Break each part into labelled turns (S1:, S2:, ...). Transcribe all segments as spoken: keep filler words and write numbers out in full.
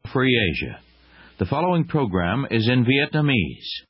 S1: Free Asia. The following program is in Vietnamese.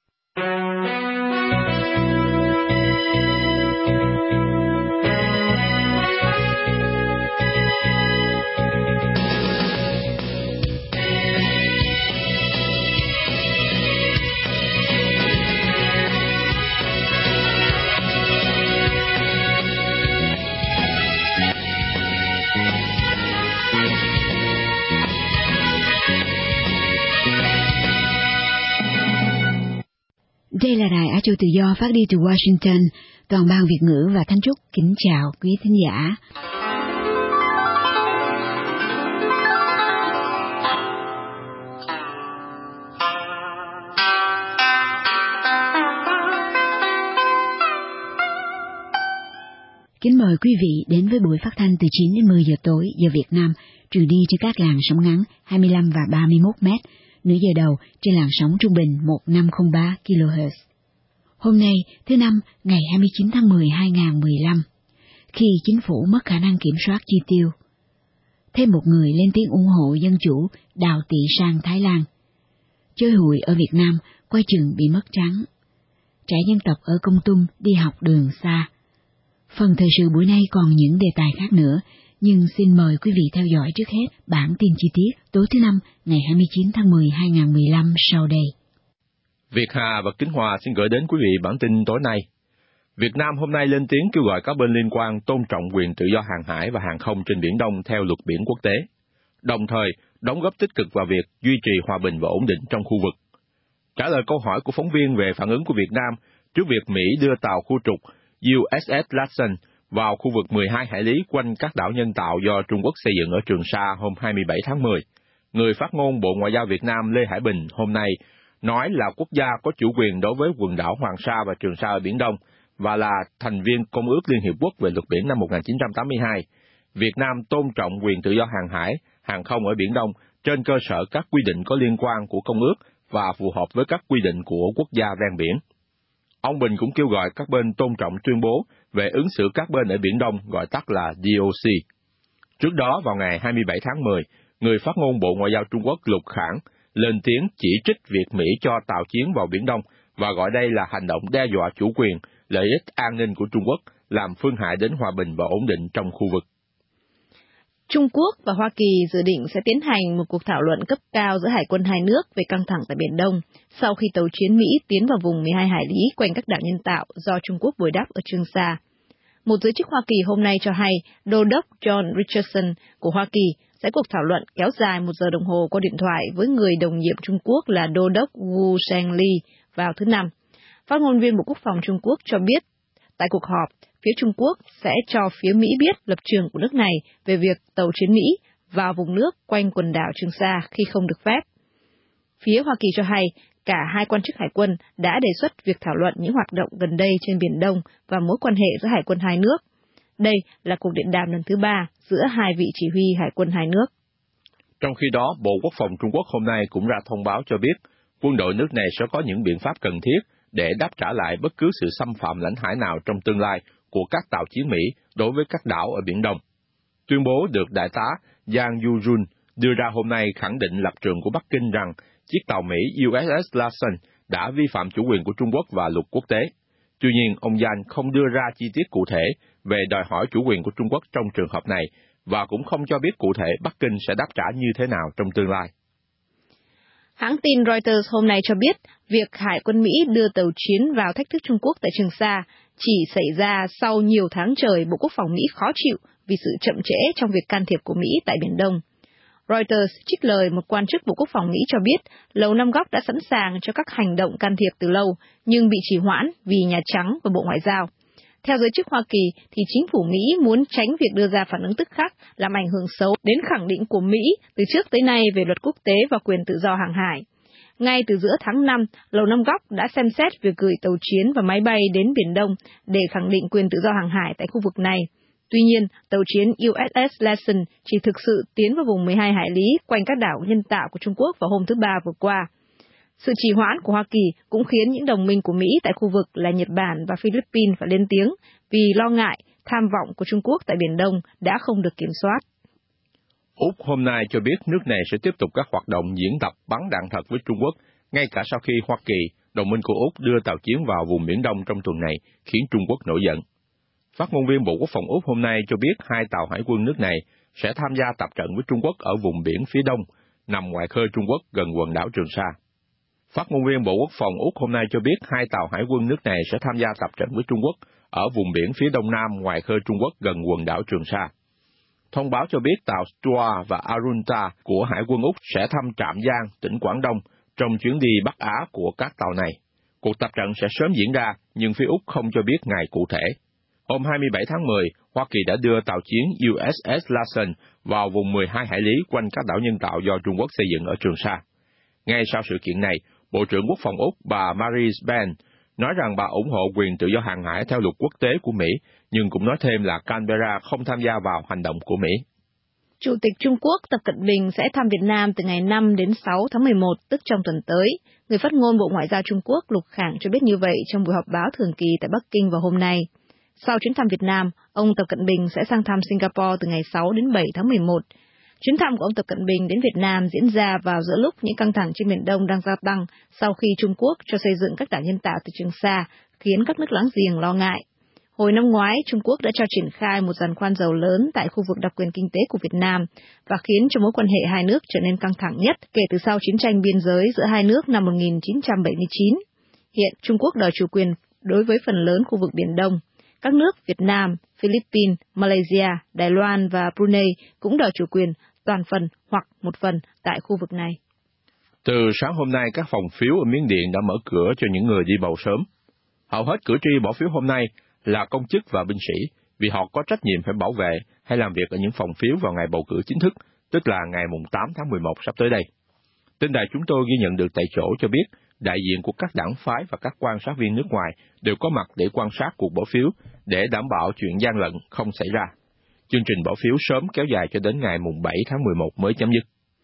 S2: Đây là Đài Á Châu Tự Do phát đi từ Washington, toàn ban Việt ngữ và Thanh Trúc kính chào quý thính giả. Kính mời quý vị đến với buổi phát thanh từ chín đến mười giờ tối giờ Việt Nam, truyền đi trên các làn sóng ngắn hai mươi lăm và ba mươi mốt mét, nửa giờ đầu trên làn sóng trung bình một nghìn năm trăm lẻ ba ki lô héc. Hôm nay, thứ Năm, ngày hai mươi chín tháng mười hai nghìn không trăm mười lăm, khi chính phủ mất khả năng kiểm soát chi tiêu, thêm một người lên tiếng ủng hộ dân chủ đào tị sang Thái Lan. Chơi hụi ở Việt Nam, quay chừng bị mất trắng. Trẻ dân tộc ở Kon Tum đi học đường xa. Phần thời sự buổi nay còn những đề tài khác nữa, nhưng xin mời quý vị theo dõi trước hết bản tin chi tiết tối thứ Năm ngày hai mươi chín tháng mười hai nghìn không trăm mười lăm sau đây.
S3: Việt Hà và Kính Hòa xin gửi đến quý vị bản tin tối nay. Việt Nam hôm nay lên tiếng kêu gọi các bên liên quan tôn trọng quyền tự do hàng hải và hàng không trên Biển Đông theo luật biển quốc tế, đồng thời đóng góp tích cực vào việc duy trì hòa bình và ổn định trong khu vực. Trả lời câu hỏi của phóng viên về phản ứng của Việt Nam trước việc Mỹ đưa tàu khu trục u ét ét Latson vào khu vực mười hai hải lý quanh các đảo nhân tạo do Trung Quốc xây dựng ở Trường Sa hôm hai mươi bảy tháng mười, người phát ngôn Bộ Ngoại giao Việt Nam Lê Hải Bình hôm nay nói là quốc gia có chủ quyền đối với quần đảo Hoàng Sa và Trường Sa ở Biển Đông và là thành viên Công ước Liên Hiệp Quốc về luật biển năm một nghìn chín trăm tám mươi hai. Việt Nam tôn trọng quyền tự do hàng hải, hàng không ở Biển Đông trên cơ sở các quy định có liên quan của Công ước và phù hợp với các quy định của quốc gia ven biển. Ông Bình cũng kêu gọi các bên tôn trọng tuyên bố về ứng xử các bên ở Biển Đông, gọi tắt là đê ô xê. Trước đó, vào ngày hai mươi bảy tháng mười, người phát ngôn Bộ Ngoại giao Trung Quốc Lục Khảng lên tiếng chỉ trích việc Mỹ cho tàu chiến vào Biển Đông và gọi đây là hành động đe dọa chủ quyền, lợi ích an ninh của Trung Quốc, làm phương hại đến hòa bình và ổn định trong khu vực.
S4: Trung Quốc và Hoa Kỳ dự định sẽ tiến hành một cuộc thảo luận cấp cao giữa hải quân hai nước về căng thẳng tại Biển Đông, sau khi tàu chiến Mỹ tiến vào vùng mười hai hải lý quanh các đảo nhân tạo do Trung Quốc bồi đắp ở Trường Sa. Một giới chức Hoa Kỳ hôm nay cho hay, Đô đốc John Richardson của Hoa Kỳ sẽ cuộc thảo luận kéo dài một giờ đồng hồ qua điện thoại với người đồng nhiệm Trung Quốc là Đô đốc Wu Shengli vào thứ Năm. Phát ngôn viên Bộ Quốc phòng Trung Quốc cho biết, tại cuộc họp, phía Trung Quốc sẽ cho phía Mỹ biết lập trường của nước này về việc tàu chiến Mỹ vào vùng nước quanh quần đảo Trường Sa khi không được phép. Phía Hoa Kỳ cho hay, cả hai quan chức hải quân đã đề xuất việc thảo luận những hoạt động gần đây trên Biển Đông và mối quan hệ giữa hải quân hai nước. Đây là cuộc điện đàm lần thứ ba giữa hai vị chỉ huy hải quân hai nước.
S3: Trong khi đó, Bộ Quốc phòng Trung Quốc hôm nay cũng ra thông báo cho biết quân đội nước này sẽ có những biện pháp cần thiết để đáp trả lại bất cứ sự xâm phạm lãnh hải nào trong tương lai của các tàu chiến Mỹ đối với các đảo ở Biển Đông. Tuyên bố được Đại tá Yang Yu-jun đưa ra hôm nay khẳng định lập trường của Bắc Kinh rằng chiếc tàu Mỹ u ét ét Latson đã vi phạm chủ quyền của Trung Quốc và luật quốc tế. Tuy nhiên, ông Yang không đưa ra chi tiết cụ thể về đòi hỏi chủ quyền của Trung Quốc trong trường hợp này và cũng không cho biết cụ thể Bắc Kinh sẽ đáp trả như thế nào trong tương lai.
S4: Hãng tin Reuters hôm nay cho biết việc Hải quân Mỹ đưa tàu chiến vào thách thức Trung Quốc tại Trường Sa chỉ xảy ra sau nhiều tháng trời Bộ Quốc phòng Mỹ khó chịu vì sự chậm trễ trong việc can thiệp của Mỹ tại Biển Đông. Reuters trích lời một quan chức Bộ Quốc phòng Mỹ cho biết Lầu Năm Góc đã sẵn sàng cho các hành động can thiệp từ lâu, nhưng bị trì hoãn vì Nhà Trắng và Bộ Ngoại giao. Theo giới chức Hoa Kỳ, thì chính phủ Mỹ muốn tránh việc đưa ra phản ứng tức khắc làm ảnh hưởng xấu đến khẳng định của Mỹ từ trước tới nay về luật quốc tế và quyền tự do hàng hải. Ngay từ giữa tháng năm, Lầu Năm Góc đã xem xét việc gửi tàu chiến và máy bay đến Biển Đông để khẳng định quyền tự do hàng hải tại khu vực này. Tuy nhiên, tàu chiến u ét ét Latson chỉ thực sự tiến vào vùng mười hai hải lý quanh các đảo nhân tạo của Trung Quốc vào hôm thứ Ba vừa qua. Sự trì hoãn của Hoa Kỳ cũng khiến những đồng minh của Mỹ tại khu vực là Nhật Bản và Philippines phải lên tiếng vì lo ngại tham vọng của Trung Quốc tại Biển Đông đã không được kiểm soát.
S3: Úc hôm nay cho biết nước này sẽ tiếp tục các hoạt động diễn tập bắn đạn thật với Trung Quốc, ngay cả sau khi Hoa Kỳ, đồng minh của Úc, đưa tàu chiến vào vùng Biển Đông trong tuần này, khiến Trung Quốc nổi giận. Phát ngôn viên Bộ Quốc phòng Úc hôm nay cho biết hai tàu hải quân nước này sẽ tham gia tập trận với Trung Quốc ở vùng biển phía đông, nằm ngoài khơi Trung Quốc gần quần đảo Trường Sa. Phát ngôn viên Bộ Quốc phòng Úc hôm nay cho biết hai tàu hải quân nước này sẽ tham gia tập trận với Trung Quốc ở vùng biển phía đông nam ngoài khơi Trung Quốc gần quần đảo Trường Sa. Thông báo cho biết tàu Stuart và Arunta của Hải quân Úc sẽ thăm Trạm Giang, tỉnh Quảng Đông, trong chuyến đi Bắc Á của các tàu này. Cuộc tập trận sẽ sớm diễn ra, nhưng phía Úc không cho biết ngày cụ thể. Hôm hai mươi bảy tháng mười, Hoa Kỳ đã đưa tàu chiến u ét ét Larsen vào vùng mười hai hải lý quanh các đảo nhân tạo do Trung Quốc xây dựng ở Trường Sa. Ngay sau sự kiện này, Bộ trưởng Quốc phòng Úc bà Marise Payne nói rằng bà ủng hộ quyền tự do hàng hải theo luật quốc tế của Mỹ, nhưng cũng nói thêm là Canberra không tham gia vào hành động của Mỹ.
S4: Chủ tịch Trung Quốc Tập Cận Bình sẽ thăm Việt Nam từ ngày năm đến sáu tháng mười một, tức trong tuần tới. Người phát ngôn Bộ Ngoại giao Trung Quốc Lục Khạng cho biết như vậy trong buổi họp báo thường kỳ tại Bắc Kinh vào hôm nay. Sau chuyến thăm Việt Nam, ông Tập Cận Bình sẽ sang thăm Singapore từ ngày sáu đến bảy tháng mười một. Chuyến thăm của ông Tập Cận Bình đến Việt Nam diễn ra vào giữa lúc những căng thẳng trên Biển Đông đang gia tăng sau khi Trung Quốc cho xây dựng các đảo nhân tạo từ Trường Sa, khiến các nước láng giềng lo ngại. Hồi năm ngoái, Trung Quốc đã cho triển khai một giàn khoan dầu lớn tại khu vực đặc quyền kinh tế của Việt Nam và khiến cho mối quan hệ hai nước trở nên căng thẳng nhất kể từ sau chiến tranh biên giới giữa hai nước năm một nghìn chín trăm bảy mươi chín. Hiện, Trung Quốc đòi chủ quyền đối với phần lớn khu vực Biển Đông. Các nước Việt Nam, Philippines, Malaysia, Đài Loan và Brunei cũng đòi chủ quyền toàn phần hoặc một phần tại khu vực này.
S3: Từ sáng hôm nay, các phòng phiếu ở Miến Điện đã mở cửa cho những người đi bầu sớm. Hầu hết cử tri bỏ phiếu hôm nay là công chức và binh sĩ, vì họ có trách nhiệm phải bảo vệ hay làm việc ở những phòng phiếu vào ngày bầu cử chính thức, tức là ngày tám tháng mười một sắp tới đây. Tin đài chúng tôi ghi nhận được tại chỗ cho biết, đại diện của các đảng phái và các quan sát viên nước ngoài đều có mặt để quan sát cuộc bỏ phiếu, để đảm bảo chuyện gian lận không xảy ra. Chương trình bỏ phiếu sớm kéo dài cho đến ngày bảy tháng mười một mới chấm dứt.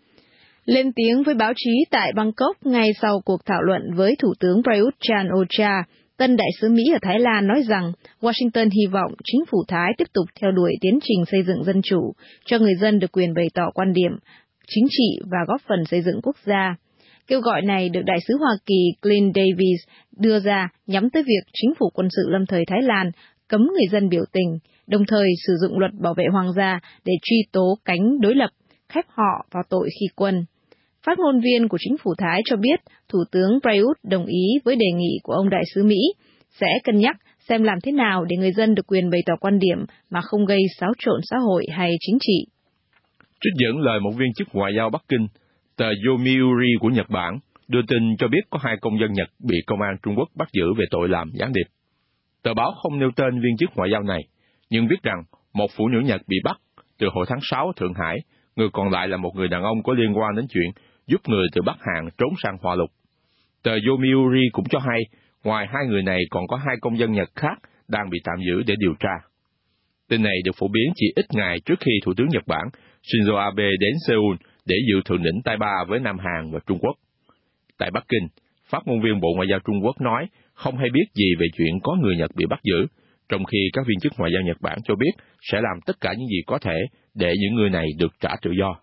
S4: Lên tiếng với báo chí tại Bangkok ngay sau cuộc thảo luận với Thủ tướng Prayut Chan-o-cha, tân đại sứ Mỹ ở Thái Lan nói rằng Washington hy vọng chính phủ Thái tiếp tục theo đuổi tiến trình xây dựng dân chủ, cho người dân được quyền bày tỏ quan điểm, chính trị và góp phần xây dựng quốc gia. Kêu gọi này được đại sứ Hoa Kỳ Clint Davis đưa ra nhắm tới việc chính phủ quân sự lâm thời Thái Lan cấm người dân biểu tình, đồng thời sử dụng luật bảo vệ hoàng gia để truy tố cánh đối lập, khép họ vào tội khi quân. Phát ngôn viên của chính phủ Thái cho biết Thủ tướng Prayut đồng ý với đề nghị của ông đại sứ Mỹ, sẽ cân nhắc xem làm thế nào để người dân được quyền bày tỏ quan điểm mà không gây xáo trộn xã hội hay chính trị.
S3: Trích dẫn lời một viên chức ngoại giao Bắc Kinh, tờ Yomiuri của Nhật Bản đưa tin cho biết có hai công dân Nhật bị công an Trung Quốc bắt giữ về tội làm gián điệp. Tờ báo không nêu tên viên chức ngoại giao này, nhưng viết rằng một phụ nữ Nhật bị bắt từ hồi tháng sáu ở Thượng Hải, người còn lại là một người đàn ông có liên quan đến chuyện giúp người từ Bắc Hàn trốn sang Hoa Lục. Tờ Yomiuri cũng cho hay, ngoài hai người này còn có hai công dân Nhật khác đang bị tạm giữ để điều tra. Tin này được phổ biến chỉ ít ngày trước khi Thủ tướng Nhật Bản Shinzo Abe đến Seoul để dự thượng đỉnh Tay Ba với Nam Hàn và Trung Quốc. Tại Bắc Kinh, phát ngôn viên Bộ Ngoại giao Trung Quốc nói không hay biết gì về chuyện có người Nhật bị bắt giữ, trong khi các viên chức ngoại giao Nhật Bản cho biết sẽ làm tất cả những gì có thể để những người này được trả tự do.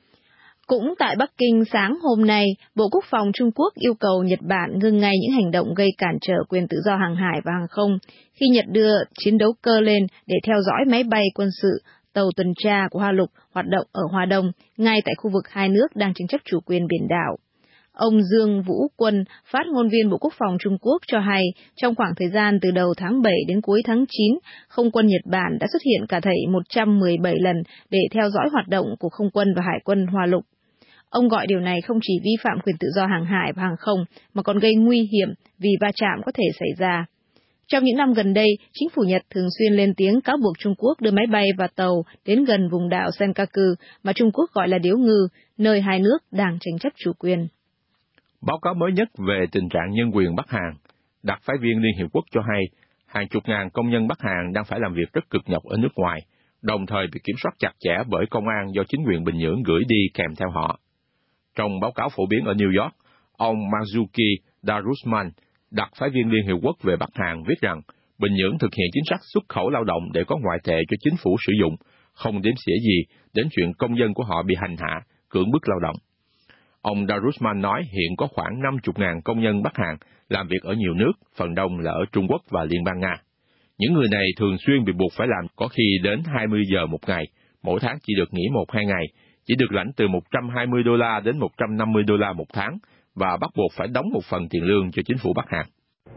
S4: Cũng tại Bắc Kinh sáng hôm nay, Bộ Quốc phòng Trung Quốc yêu cầu Nhật Bản ngừng ngay những hành động gây cản trở quyền tự do hàng hải và hàng không, khi Nhật đưa chiến đấu cơ lên để theo dõi máy bay quân sự, tàu tuần tra của Hoa Lục hoạt động ở Hoa Đông, ngay tại khu vực hai nước đang tranh chấp chủ quyền biển đảo. Ông Dương Vũ Quân, phát ngôn viên Bộ Quốc phòng Trung Quốc cho hay, trong khoảng thời gian từ đầu tháng bảy đến cuối tháng chín, không quân Nhật Bản đã xuất hiện cả thảy một trăm mười bảy lần để theo dõi hoạt động của không quân và hải quân Hoa Lục. Ông gọi điều này không chỉ vi phạm quyền tự do hàng hải và hàng không, mà còn gây nguy hiểm vì va chạm có thể xảy ra. Trong những năm gần đây, chính phủ Nhật thường xuyên lên tiếng cáo buộc Trung Quốc đưa máy bay và tàu đến gần vùng đảo Senkaku, mà Trung Quốc gọi là điếu ngư, nơi hai nước đang tranh chấp chủ quyền.
S3: Báo cáo mới nhất về tình trạng nhân quyền Bắc Hàn, đặc phái viên Liên Hiệp Quốc cho hay, hàng chục ngàn công nhân Bắc Hàn đang phải làm việc rất cực nhọc ở nước ngoài, đồng thời bị kiểm soát chặt chẽ bởi công an do chính quyền Bình Nhưỡng gửi đi kèm theo họ. Trong báo cáo phổ biến ở New York, ông Marzuki Darusman, đặc phái viên Liên Hiệp Quốc về Bắc Hàn viết rằng Bình Nhưỡng thực hiện chính sách xuất khẩu lao động để có ngoại tệ cho chính phủ sử dụng, không đếm xỉa gì đến chuyện công dân của họ bị hành hạ, cưỡng bức lao động. Ông Darusman nói hiện có khoảng năm mươi nghìn công nhân Bắc Hàn làm việc ở nhiều nước, phần đông là ở Trung Quốc và Liên bang Nga. Những người này thường xuyên bị buộc phải làm có khi đến hai mươi giờ một ngày, mỗi tháng chỉ được nghỉ một hai ngày, chỉ được lãnh từ một trăm hai mươi đô la đến một trăm năm mươi đô la một tháng, và bắt buộc phải đóng một phần tiền lương cho chính phủ Bắc Hàn.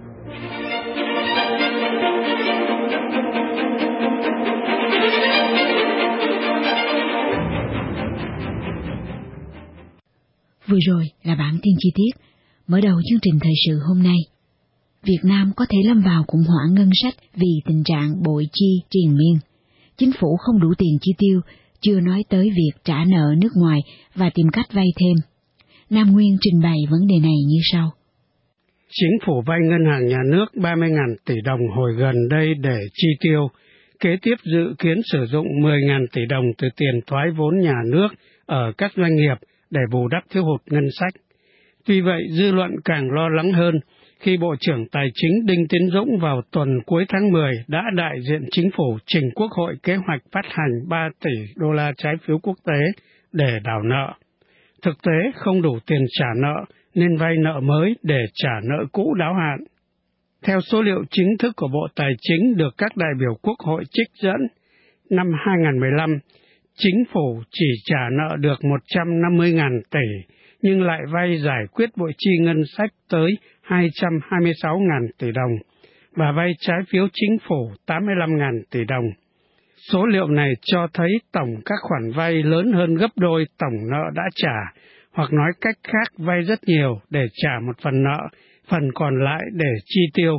S2: Vừa rồi là bản tin chi tiết. Mở đầu chương trình thời sự hôm nay, Việt Nam có thể lâm vào khủng hoảng ngân sách vì tình trạng bội chi triền miên. Chính phủ không đủ tiền chi tiêu, chưa nói tới việc trả nợ nước ngoài và tìm cách vay thêm. Nam Nguyên trình bày vấn đề này như sau.
S5: Chính phủ vay ngân hàng nhà nước ba mươi nghìn tỷ đồng hồi gần đây để chi tiêu, kế tiếp dự kiến sử dụng mười nghìn tỷ đồng từ tiền thoái vốn nhà nước ở các doanh nghiệp để bù đắp thiếu hụt ngân sách. Tuy vậy, dư luận càng lo lắng hơn khi Bộ trưởng Tài chính Đinh Tiến Dũng vào tuần cuối tháng mười đã đại diện chính phủ trình Quốc hội kế hoạch phát hành ba tỷ đô la trái phiếu quốc tế để đảo nợ. Thực tế không đủ tiền trả nợ nên vay nợ mới để trả nợ cũ đáo hạn. Theo số liệu chính thức của Bộ Tài chính được các đại biểu Quốc hội trích dẫn, năm hai nghìn không trăm mười lăm, chính phủ chỉ trả nợ được một trăm năm mươi nghìn tỷ, nhưng lại vay giải quyết bội chi ngân sách tới hai trăm hai mươi sáu nghìn tỷ đồng, và vay trái phiếu chính phủ tám mươi lăm nghìn tỷ đồng. Số liệu này cho thấy tổng các khoản vay lớn hơn gấp đôi tổng nợ đã trả, hoặc nói cách khác vay rất nhiều để trả một phần nợ, phần còn lại để chi tiêu.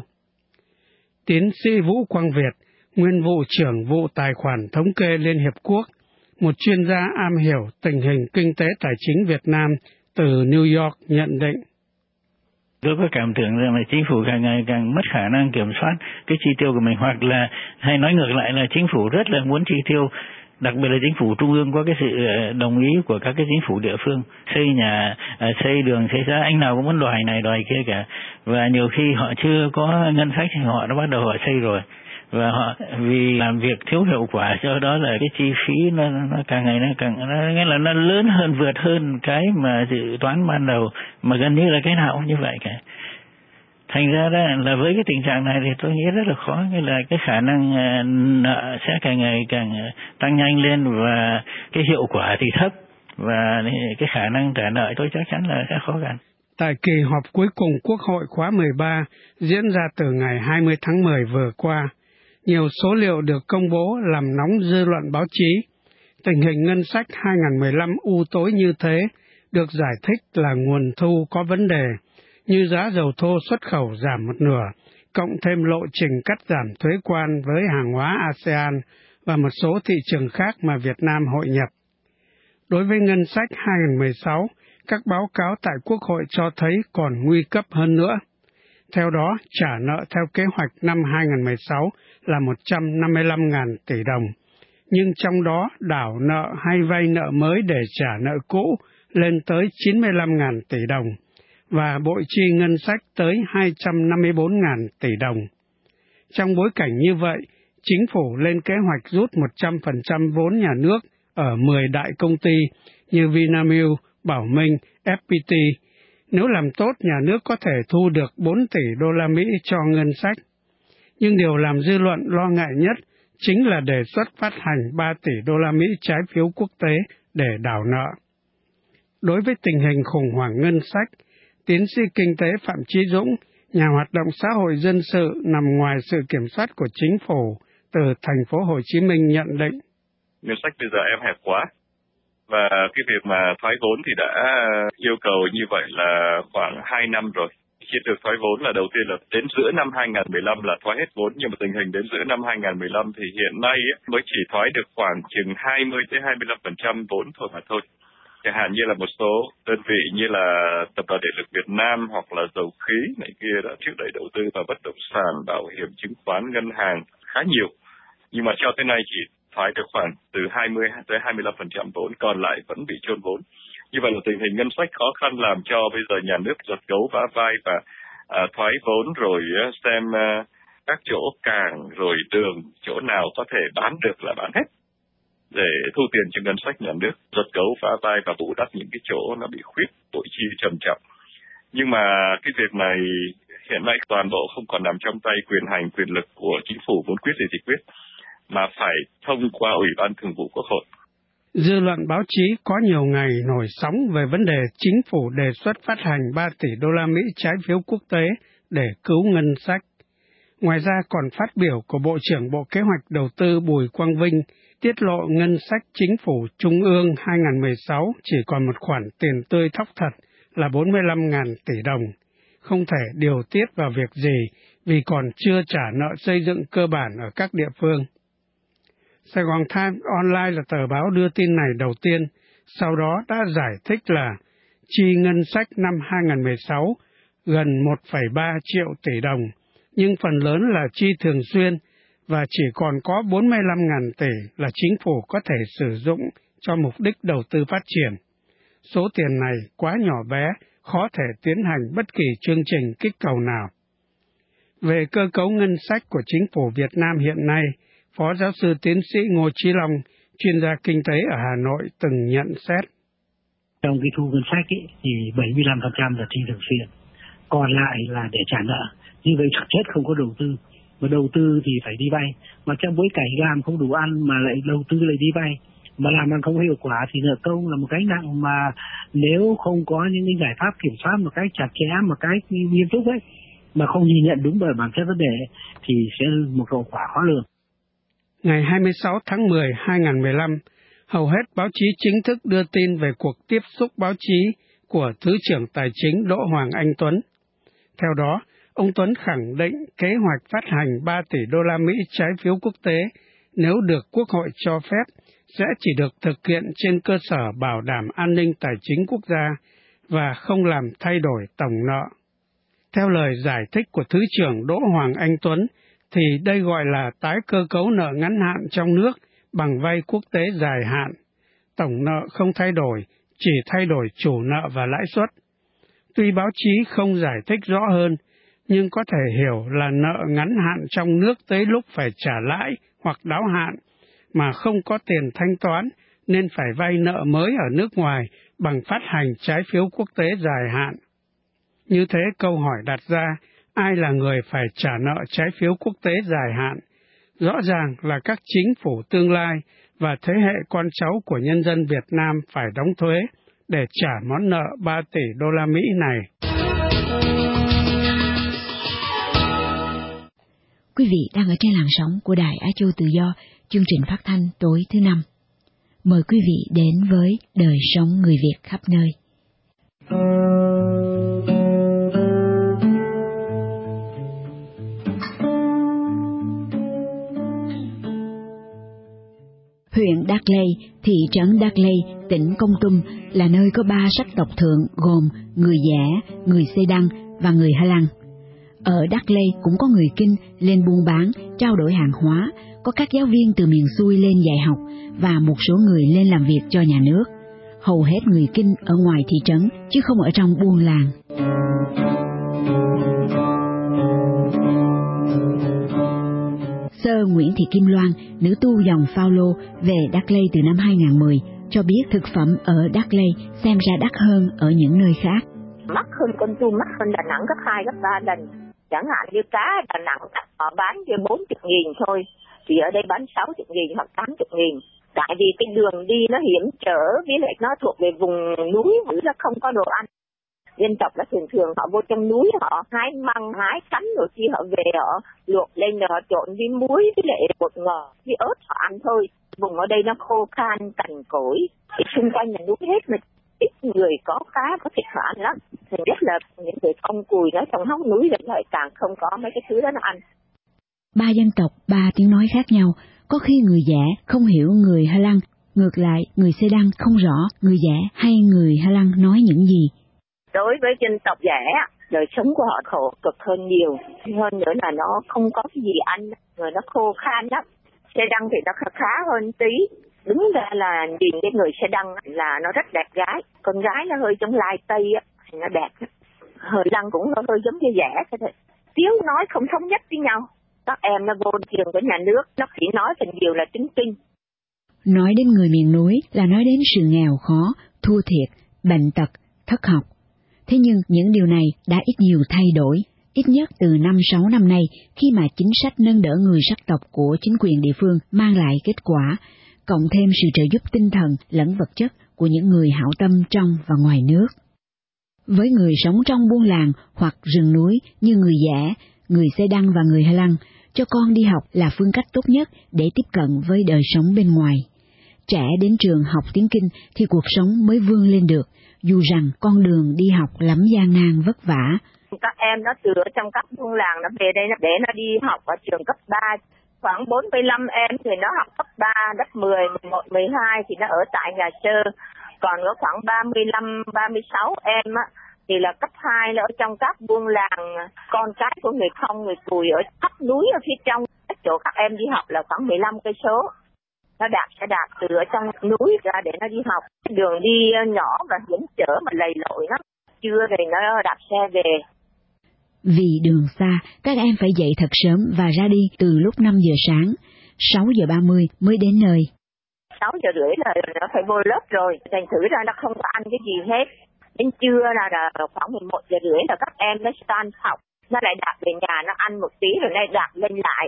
S5: Tiến sĩ Vũ Quang Việt, nguyên vụ trưởng vụ tài khoản thống kê Liên Hiệp Quốc, một chuyên gia am hiểu tình hình kinh tế tài chính Việt Nam từ New York nhận định.
S6: Tôi có cảm tưởng rằng là chính phủ càng ngày càng mất khả năng kiểm soát cái chi tiêu của mình, hoặc là hay nói ngược lại là chính phủ rất là muốn chi tiêu, đặc biệt là chính phủ trung ương có cái sự đồng ý của các cái chính phủ địa phương, xây nhà, xây đường, xây xã, anh nào cũng muốn đòi này đòi kia cả, và nhiều khi họ chưa có ngân sách thì họ đã bắt đầu họ xây rồi, và họ vì làm việc thiếu hiệu quả, do đó là cái chi phí nó, nó càng ngày nó càng nó, nghĩa là nó lớn hơn, vượt hơn cái mà dự toán ban đầu, mà gần như là cái nào cũng như vậy cả. Thành ra đó là với cái tình trạng này thì tôi nghĩ rất là khó, nghĩa là cái khả năng nợ sẽ càng ngày càng tăng nhanh lên, và cái hiệu quả thì thấp, và cái khả năng trả nợ tôi chắc chắn là sẽ khó khăn.
S5: Tại kỳ họp cuối cùng Quốc hội khóa mười ba diễn ra từ ngày hai mươi tháng mười vừa qua, nhiều số liệu được công bố làm nóng dư luận báo chí. Tình hình ngân sách hai nghìn không trăm mười lăm u tối như thế được giải thích là nguồn thu có vấn đề, như giá dầu thô xuất khẩu giảm một nửa, cộng thêm lộ trình cắt giảm thuế quan với hàng hóa a sê an và một số thị trường khác mà Việt Nam hội nhập. Đối với ngân sách hai nghìn không trăm mười sáu, các báo cáo tại Quốc hội cho thấy còn nguy cấp hơn nữa. Theo đó, trả nợ theo kế hoạch năm hai nghìn không trăm mười sáu là một trăm năm mươi lăm nghìn tỷ đồng, nhưng trong đó đảo nợ hay vay nợ mới để trả nợ cũ lên tới chín mươi lăm nghìn tỷ đồng, và bội chi ngân sách tới hai trăm năm mươi bốn nghìn tỷ đồng. Trong bối cảnh như vậy, chính phủ lên kế hoạch rút một trăm phần trăm vốn nhà nước ở mười đại công ty như Vinamilk, Bảo Minh, ép pê tê. Nếu làm tốt, nhà nước có thể thu được bốn tỷ đô la Mỹ cho ngân sách. Nhưng điều làm dư luận lo ngại nhất chính là đề xuất phát hành ba tỷ đô la Mỹ trái phiếu quốc tế để đảo nợ. Đối với tình hình khủng hoảng ngân sách, tiến sĩ kinh tế Phạm Chí Dũng, nhà hoạt động xã hội dân sự nằm ngoài sự kiểm soát của chính phủ từ thành phố Hồ Chí Minh nhận định.
S7: Ngân sách bây giờ eo hẹp quá, và cái việc mà thoái vốn thì đã yêu cầu như vậy là khoảng hai năm rồi. Chiến lược thoái vốn là đầu tiên là đến giữa năm hai nghìn không trăm mười lăm là thoái hết vốn, nhưng mà tình hình đến giữa năm hai nghìn không trăm mười lăm thì hiện nay mới chỉ thoái được khoảng chừng hai mươi đến hai mươi lăm phần trăm vốn thôi mà thôi. Chẳng hạn như là một số đơn vị như là Tập đoàn Điện lực Việt Nam hoặc là dầu khí này kia đã trước đây đầu tư vào bất động sản, bảo hiểm, chứng khoán, ngân hàng khá nhiều. Nhưng mà cho tới nay chỉ thoái được khoảng từ hai mươi tới hai mươi lăm phần trăm vốn, còn lại vẫn bị chôn vốn. Như vậy là tình hình ngân sách khó khăn làm cho bây giờ nhà nước giật gấu vá vai và à, thoái vốn rồi xem à, các chỗ cảng rồi đường, chỗ nào có thể bán được là bán hết. để thu tiền cho ngân sách nhà nước, giật gấu phá vai và bù đắp những cái chỗ nó bị khuyết tội chi trầm trọng. Nhưng mà cái việc này hiện nay toàn bộ không còn nằm trong tay quyền hành, quyền lực của chính phủ, muốn quyết gì thì quyết, mà phải thông qua Ủy ban Thường vụ Quốc hội.
S5: Dư luận báo chí có nhiều ngày nổi sóng về vấn đề chính phủ đề xuất phát hành ba tỷ đô la Mỹ trái phiếu quốc tế để cứu ngân sách. Ngoài ra còn phát biểu của Bộ trưởng Bộ Kế hoạch Đầu tư Bùi Quang Vinh tiết lộ ngân sách chính phủ Trung ương hai không một sáu chỉ còn một khoản tiền tươi thóc thật là bốn mươi lăm nghìn tỷ đồng, không thể điều tiết vào việc gì vì còn chưa trả nợ xây dựng cơ bản ở các địa phương. Sài Gòn Times Online là tờ báo đưa tin này đầu tiên, sau đó đã giải thích là chi ngân sách năm hai không một sáu gần một phẩy ba triệu tỷ đồng, nhưng phần lớn là chi thường xuyên và chỉ còn có bốn mươi lăm nghìn tỷ là chính phủ có thể sử dụng cho mục đích đầu tư phát triển. Số tiền này quá nhỏ bé, khó thể tiến hành bất kỳ chương trình kích cầu nào. Về cơ cấu ngân sách của chính phủ Việt Nam hiện nay, Phó giáo sư tiến sĩ Ngô Chí Long, chuyên gia kinh tế ở Hà Nội từng nhận xét.
S8: Trong cái thu ngân sách ấy, thì bảy mươi lăm phần trăm là chi thường xuyên, còn lại là để trả nợ. Như vậy thực chất không có đầu tư, mà đầu tư thì phải đi vay. Mà trong bối cảnh làm không đủ ăn mà lại đầu tư lại đi vay, mà làm ăn không hiệu quả thì nợ công là một cái nặng mà nếu không có những cái giải pháp kiểm soát một cách chặt chẽ, một cách nghiêm túc ấy, mà không nhìn nhận đúng bởi bản chất vấn đề thì sẽ một hậu quả khó lường.
S5: Ngày hai mươi sáu tháng mười năm hai không một lăm, hầu hết báo chí chính thức đưa tin về cuộc tiếp xúc báo chí của Thứ trưởng Tài chính Đỗ Hoàng Anh Tuấn. Theo đó, ông Tuấn khẳng định kế hoạch phát hành ba tỷ đô la Mỹ trái phiếu quốc tế nếu được Quốc hội cho phép sẽ chỉ được thực hiện trên cơ sở bảo đảm an ninh tài chính quốc gia và không làm thay đổi tổng nợ. Theo lời giải thích của Thứ trưởng Đỗ Hoàng Anh Tuấn, thì đây gọi là tái cơ cấu nợ ngắn hạn trong nước bằng vay quốc tế dài hạn. Tổng nợ không thay đổi, chỉ thay đổi chủ nợ và lãi suất. Tuy báo chí không giải thích rõ hơn, nhưng có thể hiểu là nợ ngắn hạn trong nước tới lúc phải trả lãi hoặc đáo hạn, mà không có tiền thanh toán nên phải vay nợ mới ở nước ngoài bằng phát hành trái phiếu quốc tế dài hạn. Như thế câu hỏi đặt ra, ai là người phải trả nợ trái phiếu quốc tế dài hạn? Rõ ràng là các chính phủ tương lai và thế hệ con cháu của nhân dân Việt Nam phải đóng thuế để trả món nợ ba tỷ đô la Mỹ này.
S2: Quý vị đang ở trên làn sóng của Đài Á Châu Tự Do, chương trình phát thanh tối thứ năm. Mời quý vị đến với đời sống người Việt khắp nơi. Huyện Đắc Lây, thị trấn Đắc Lây, tỉnh Kon Tum là nơi có ba sắc tộc thượng gồm người Dẻ, người Xê Đăng và người Hà Lăng. Ở Đắc Lây cũng có người Kinh lên buôn bán, trao đổi hàng hóa, có các giáo viên từ miền xuôi lên dạy học và một số người lên làm việc cho nhà nước. Hầu hết người Kinh ở ngoài thị trấn chứ không ở trong buôn làng. Sơ Nguyễn Thị Kim Loan, nữ tu dòng Phao-lô về Đắc Lây từ năm hai không một không, cho biết thực phẩm ở Đắc Lây xem ra đắt hơn ở những nơi khác.
S9: Mắc hơn Kon Tum, mắc hơn Đà Nẵng gấp hai, gấp ba lần. Chẳng hạn như cá Đà Nẵng họ bán cho bốn mươi nghìn thôi, thì ở đây bán sáu mươi nghìn hoặc tám mươi nghìn. Tại vì cái đường đi nó hiểm trở, với lại nó thuộc về vùng núi, nó không có đồ ăn. Dân tộc nó thường thường họ vô trong núi, họ hái măng, hái cánh rồi chi họ về họ luộc lên rồi họ trộn với muối với lại bột ngò, với ớt họ ăn thôi. Vùng ở đây nó khô khan, cằn cỗi, thì xung quanh là núi hết mà ít người có cá có thịt họ ăn lắm. Thì nhất là những người phong cùi nó trong hốc núi rồi lại càng không có mấy cái thứ đó nó ăn.
S2: Ba dân tộc, ba tiếng nói khác nhau, có khi người Dẻ không hiểu người Hà Lăng, ngược lại người Xê Đăng không rõ người Dẻ hay người Hà Lăng nói những gì.
S9: Đối với dân tộc Dẻ, đời sống của họ khổ cực hơn nhiều, hơn nữa là nó không có cái gì ăn, người nó khô khan lắm. Xê Đăng thì nó khá, khá hơn tí. Đúng ra là nhìn cái người Xê Đăng là nó rất đẹp gái, con gái nó hơi giống Lai Tây á, nó đẹp. Hơi Lăng cũng nó hơi giống như Dẻ thế thôi. Tiếng nói không thống nhất với nhau. Các em nó vô trường của nhà nước, nó chỉ nói phần nhiều là tiếng Kinh.
S2: Nói đến người miền núi là nói đến sự nghèo khó, thua thiệt, bệnh tật, thất học. Thế nhưng những điều này đã ít nhiều thay đổi, ít nhất từ năm sáu năm nay khi mà chính sách nâng đỡ người sắc tộc của chính quyền địa phương mang lại kết quả, cộng thêm sự trợ giúp tinh thần lẫn vật chất của những người hảo tâm trong và ngoài nước. Với người sống trong buôn làng hoặc rừng núi như người Dẻ, người Xê Đăng và người Hơ Lăng, cho con đi học là phương cách tốt nhất để tiếp cận với đời sống bên ngoài. Trẻ đến trường học tiếng Kinh thì cuộc sống mới vươn lên được, dù rằng con đường đi học lắm gian nan vất vả.
S9: Các em nó từ trong các buôn làng nó về đây để nó đi học ở trường cấp ba. Khoảng bốn mươi lăm em thì nó học cấp ba, lớp mười, mười một, mười hai thì nó ở tại nhà Sơ. Còn có khoảng ba mươi lăm, ba mươi sáu em á, thì là cấp hai là ở trong các buôn làng, con cái của người Không, người Cùi ở khắp núi ở phía trong. Chỗ các em đi học là khoảng mười lăm cây số. Nó đạp sẽ đạp từ ở trong núi ra để nó đi học. Đường đi nhỏ và hiểm trở mà lầy lội lắm. Trưa thì nó đạp xe về.
S2: Vì đường xa, các em phải dậy thật sớm và ra đi từ lúc năm giờ sáng, sáu giờ ba mươi mới đến nơi.
S9: sáu giờ rưỡi là nó phải vô lớp rồi, thành thử ra nó không có ăn cái gì hết. Đến trưa là, là khoảng mười một giờ rưỡi là các em nó tan học, nó lại đạp về nhà, nó ăn một tí rồi lại đạp lên lại.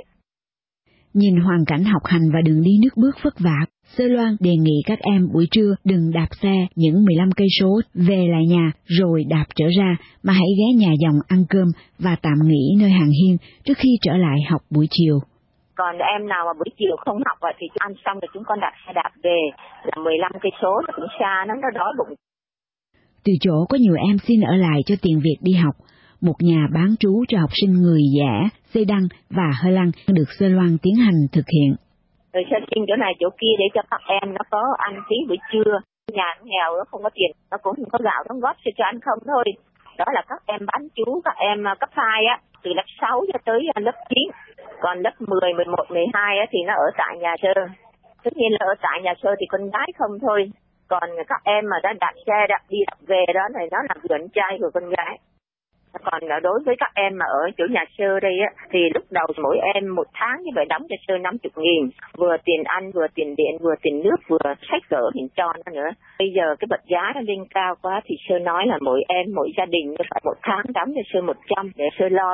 S2: Nhìn hoàn cảnh học hành và đường đi nước bước vất vả, Sơ Loan đề nghị các em buổi trưa đừng đạp xe những mười lăm cây số về lại nhà rồi đạp trở ra, mà hãy ghé nhà dòng ăn cơm và tạm nghỉ nơi hàng hiên trước khi trở lại học buổi chiều.
S9: Còn em nào mà buổi chiều không học thì ăn xong rồi chúng con đạp xe đạp về, là mười lăm cây số nó cũng xa lắm, nó đói bụng.
S2: Từ chỗ có nhiều em xin ở lại cho tiền việc đi học, một nhà bán trú cho học sinh người Dẻ, Xê Đăng và Hơ Lăng được Sơ Loan tiến hành thực hiện.
S9: Rồi sẽ xin chỗ này chỗ kia để cho các em nó có ăn tí buổi trưa. Nhà nó nghèo, nó không có tiền, nó cũng không có gạo đóng góp cho ăn không thôi. Đó là các em bán trú, các em cấp hai á, từ lớp sáu cho tới lớp chín. Còn lớp mười, mười một, mười hai á, thì nó ở tại nhà Sơ. Tất nhiên là ở tại nhà Sơ thì con gái không thôi. Còn các em mà đã đạp xe đạp đi đạp về đó này, nó là vườn trai của con gái. Còn đối với các em mà ở chỗ nhà Sơ đây á, thì lúc đầu mỗi em một tháng như vậy đóng cho Sơ năm mươi nghìn, vừa tiền ăn, vừa tiền điện, vừa tiền nước, vừa sách vở hình cho nó nữa. Bây giờ cái vật giá nó lên cao quá thì Sơ nói là mỗi em, mỗi gia đình phải một tháng đóng cho Sơ một trăm để Sơ lo.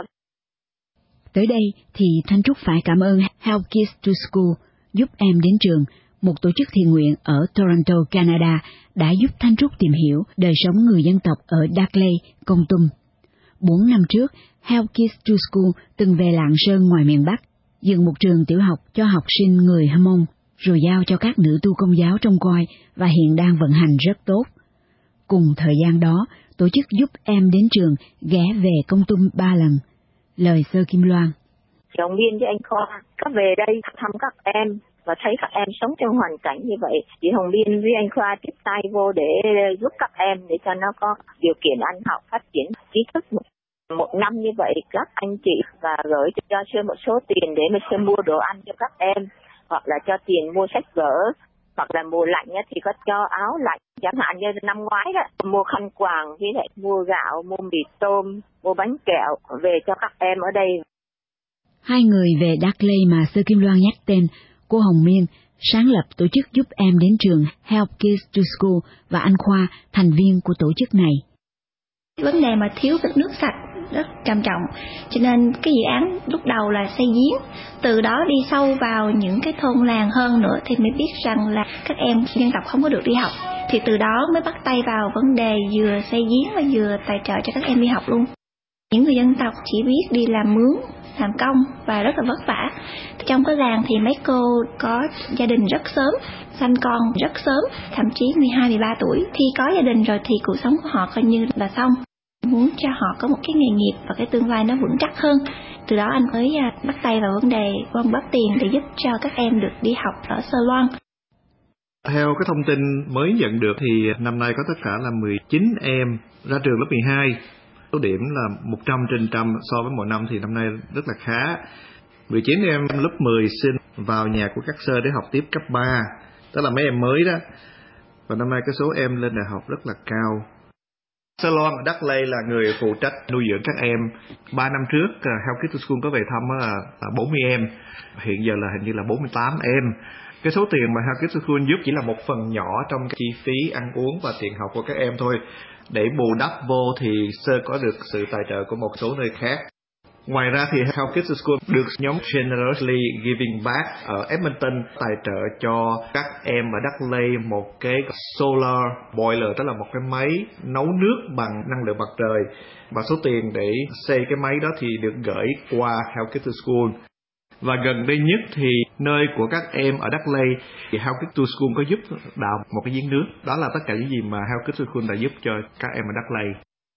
S2: Tới đây thì Thanh Trúc phải cảm ơn Help Kids to School, giúp em đến trường, một tổ chức thiện nguyện ở Toronto, Canada, đã giúp Thanh Trúc tìm hiểu đời sống người dân tộc ở Darkley, Kon Tum. Bốn năm trước, Help Kids to School từng về Lạng Sơn ngoài miền Bắc, dựng một trường tiểu học cho học sinh người Hơ Mông, rồi giao cho các nữ tu công giáo trông coi và hiện đang vận hành rất tốt. Cùng thời gian đó, tổ chức giúp em đến trường ghé về Kon Tum ba lần. Lời Sơ Kim Loan.
S9: Ông Biên với anh Khoa có về đây thăm các em và thấy các em sống trong hoàn cảnh như vậy, chị Hồng Biên với anh Khoa tiếp tay vô để giúp các em để cho nó có điều kiện ăn học, phát triển trí thức. Một, một năm như vậy các anh chị và gửi cho Sơ một số tiền để mà Sơ mua đồ ăn cho các em, hoặc là cho tiền mua sách vở, hoặc là mùa lạnh thì có cho áo lạnh. Chẳng hạn như năm ngoái đó, mua khăn quàng, với lại mua gạo, mua mì tôm, mua bánh kẹo về cho các em ở đây.
S2: Hai người về Darkley mà Sơ Kim Loan nhắc tên, cô Hồng Miên, sáng lập tổ chức giúp em đến trường Help Kids to School, và anh Khoa, thành viên của tổ chức này.
S10: Vấn đề mà thiếu cái nước sạch rất trầm trọng, cho nên cái dự án lúc đầu là xây giếng, từ đó đi sâu vào những cái thôn làng hơn nữa thì mới biết rằng là các em dân tộc không có được đi học, thì từ đó mới bắt tay vào vấn đề vừa xây giếng và vừa tài trợ cho các em đi học luôn. Những người dân tộc chỉ biết đi làm mướn, làm công và rất là vất vả. Trong cái làng thì mấy cô có gia đình rất sớm, sanh con rất sớm, thậm chí mười hai, mười ba tuổi. Khi có gia đình rồi thì cuộc sống của họ coi như là xong. Muốn cho họ có một cái nghề nghiệp và cái tương lai nó vững chắc hơn. Từ đó anh mới bắt tay vào vấn đề gom góp tiền để giúp cho các em được đi học ở Sơ Loan.
S11: Theo cái thông tin mới nhận được thì năm nay có tất cả là mười chín em ra trường lớp mười hai. Số điểm là một trăm trên trăm, so với mọi năm thì năm nay rất là khá. mười chín em lớp mười xin vào nhà của các Sơ để học tiếp cấp ba, tức là mấy em mới đó. Và năm nay cái số em lên đại học rất là cao. Sơ Loan ở Darkley là người phụ trách nuôi dưỡng các em. Ba năm trước Help Kids to School có về thăm là bốn mươi em, hiện giờ là hình như là bốn mươi tám em. Cái số tiền mà Health Kids School giúp chỉ là một phần nhỏ trong cái chi phí ăn uống và tiền học của các em thôi. Để bù đắp vô thì sơ có được sự tài trợ của một số nơi khác. Ngoài ra thì Health Kids School được nhóm Generously Giving Back ở Edmonton tài trợ cho các em ở Dudley một cái solar boiler, tức là một cái máy nấu nước bằng năng lượng mặt trời. Và số tiền để xây cái máy đó thì được gửi qua Health Kids School. Và gần đây nhất thì nơi của các em ở Dudley thì Health Kids School có giúp đào một cái giếng nước. Đó là tất cả những gì mà Health Kids School đã giúp cho các em ở Dudley.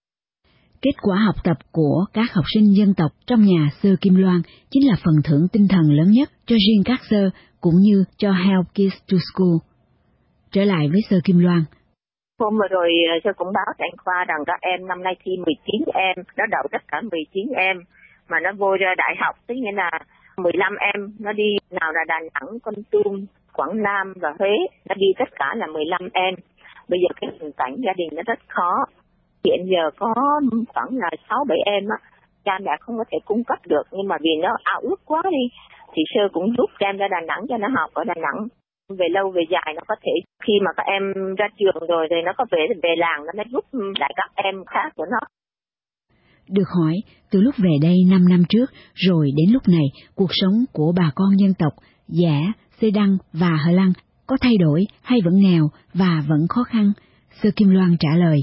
S2: Kết quả học tập của các học sinh dân tộc trong nhà Sơ Kim Loan chính là phần thưởng tinh thần lớn nhất cho riêng các sơ cũng như cho Health Kids to School. Trở lại với Sơ Kim Loan.
S9: Hôm vừa rồi Sơ cũng báo cho anh Khoa rằng các em năm nay thi mười chín em, nó đậu tất cả mười chín em, mà nó vô ra đại học, tức nghĩa là mười lăm em, nó đi nào là Đà Nẵng, Kon Tum, Quảng Nam và Huế, nó đi tất cả là mười lăm em. Bây giờ cái tình cảnh gia đình nó rất khó. Hiện giờ có khoảng là sáu bảy em á, cha mẹ không có thể cung cấp được, nhưng mà vì nó ao ước quá đi, thì Sơ cũng giúp em ra Đà Nẵng cho nó học ở Đà Nẵng. Về lâu về dài nó có thể khi mà các em ra trường rồi thì nó có về về làng nó mới giúp lại các em khác của nó.
S2: Được hỏi, từ lúc về đây năm năm trước rồi đến lúc này, cuộc sống của bà con dân tộc Giã, Xê Đăng và Hờ Lăng có thay đổi hay vẫn nghèo và vẫn khó khăn? Sơ Kim Loan trả lời.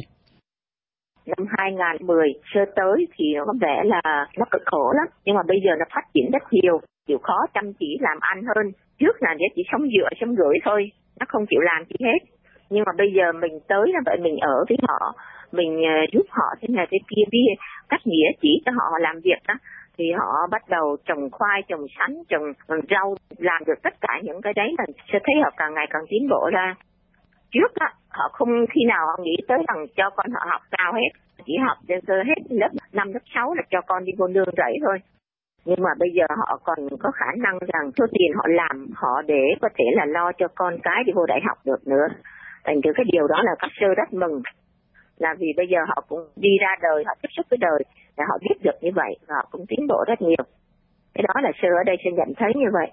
S9: Năm hai không một không, Sơ tới thì nó có vẻ là nó cực khổ lắm, nhưng mà bây giờ nó phát triển rất nhiều, chịu khó chăm chỉ làm ăn hơn. Trước là chỉ sống dựa, sống gửi thôi, nó không chịu làm gì hết. Nhưng mà bây giờ mình tới là vậy, mình ở với họ, mình giúp họ thế này thế kia, biết cách nghĩa chỉ cho họ làm việc đó, thì họ bắt đầu trồng khoai, trồng sắn, trồng rau, làm được tất cả những cái đấy là sẽ thấy họ càng ngày càng tiến bộ ra. Trước đó, họ không khi nào họ nghĩ tới rằng cho con họ học cao hết, chỉ học đến hết lớp năm, lớp sáu là cho con đi vô nương rẫy thôi. Nhưng mà bây giờ họ còn có khả năng rằng số tiền họ làm họ để có thể là lo cho con cái đi vô đại học được nữa. Thành từ cái điều đó là các sơ rất mừng, là vì bây giờ họ cũng đi ra đời, họ tiếp xúc với đời, là họ biết được như vậy, và họ cũng tiến bộ rất nhiều. Cái đó là sơ ở đây sẽ nhận thấy như vậy.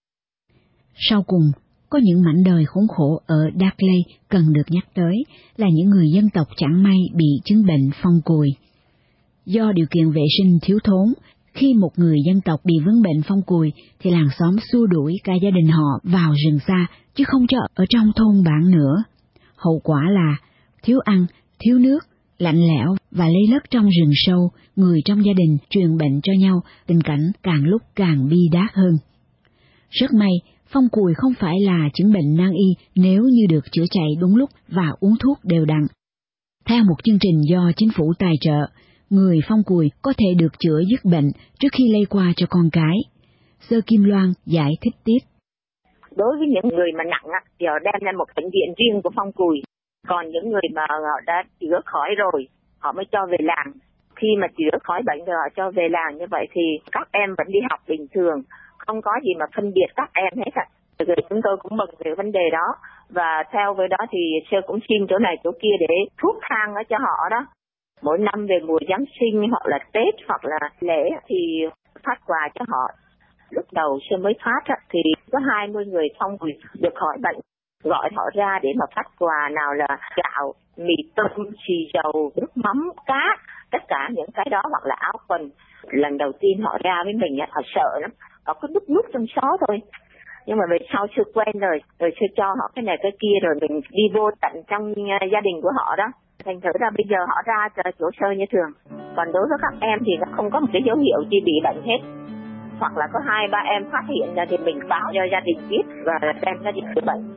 S2: Sau cùng, có những mảnh đời khốn khổ ở Dudley cần được nhắc tới là những người dân tộc chẳng may bị chứng bệnh phong cùi. Do điều kiện vệ sinh thiếu thốn, khi một người dân tộc bị vướng bệnh phong cùi thì làng xóm xua đuổi cả gia đình họ vào rừng xa, chứ không cho ở trong thôn bản nữa. Hậu quả là thiếu ăn, thiếu nước, lạnh lẽo và lây lất trong rừng sâu, người trong gia đình truyền bệnh cho nhau, tình cảnh càng lúc càng bi đát hơn. Rất may, phong cùi không phải là chứng bệnh nan y nếu như được chữa chạy đúng lúc và uống thuốc đều đặn. Theo một chương trình do chính phủ tài trợ, người phong cùi có thể được chữa dứt bệnh trước khi lây qua cho con cái. Sơ Kim Loan giải thích tiếp.
S9: Đối với những người mà nặng thì họ đem ra một bệnh viện riêng của phong cùi. Còn những người mà họ đã chữa khỏi rồi, họ mới cho về làng. Khi mà chữa khỏi bệnh rồi họ cho về làng như vậy thì các em vẫn đi học bình thường, không có gì mà phân biệt các em hết ạ. Rồi chúng tôi cũng mừng về vấn đề đó, và theo với đó thì Sơ cũng xin chỗ này chỗ kia để thuốc thang ở cho họ đó. Mỗi năm về mùa Giáng sinh hoặc là Tết hoặc là lễ thì phát quà cho họ. Lúc đầu Sơ mới phát thì có hai mươi người phong cùi được khỏi bệnh, gọi họ ra để mà phát quà, nào là gạo, mì tôm, xì dầu, nước mắm, cá, tất cả những cái đó, hoặc là áo quần. Lần đầu tiên họ ra với mình họ sợ lắm, họ cứ núp núp trong xó thôi. Nhưng mà về sau Sơ quen rồi, rồi Sơ cho họ cái này cái kia, rồi mình đi vô tận trong gia đình của họ đó. Thành thử ra bây giờ họ ra chỗ Sơ như thường. Còn đối với các em thì nó không có một cái dấu hiệu gì bị bệnh hết. Hoặc là có hai ba em phát hiện ra thì mình báo cho gia đình biết và đem ra đi chữa bệnh.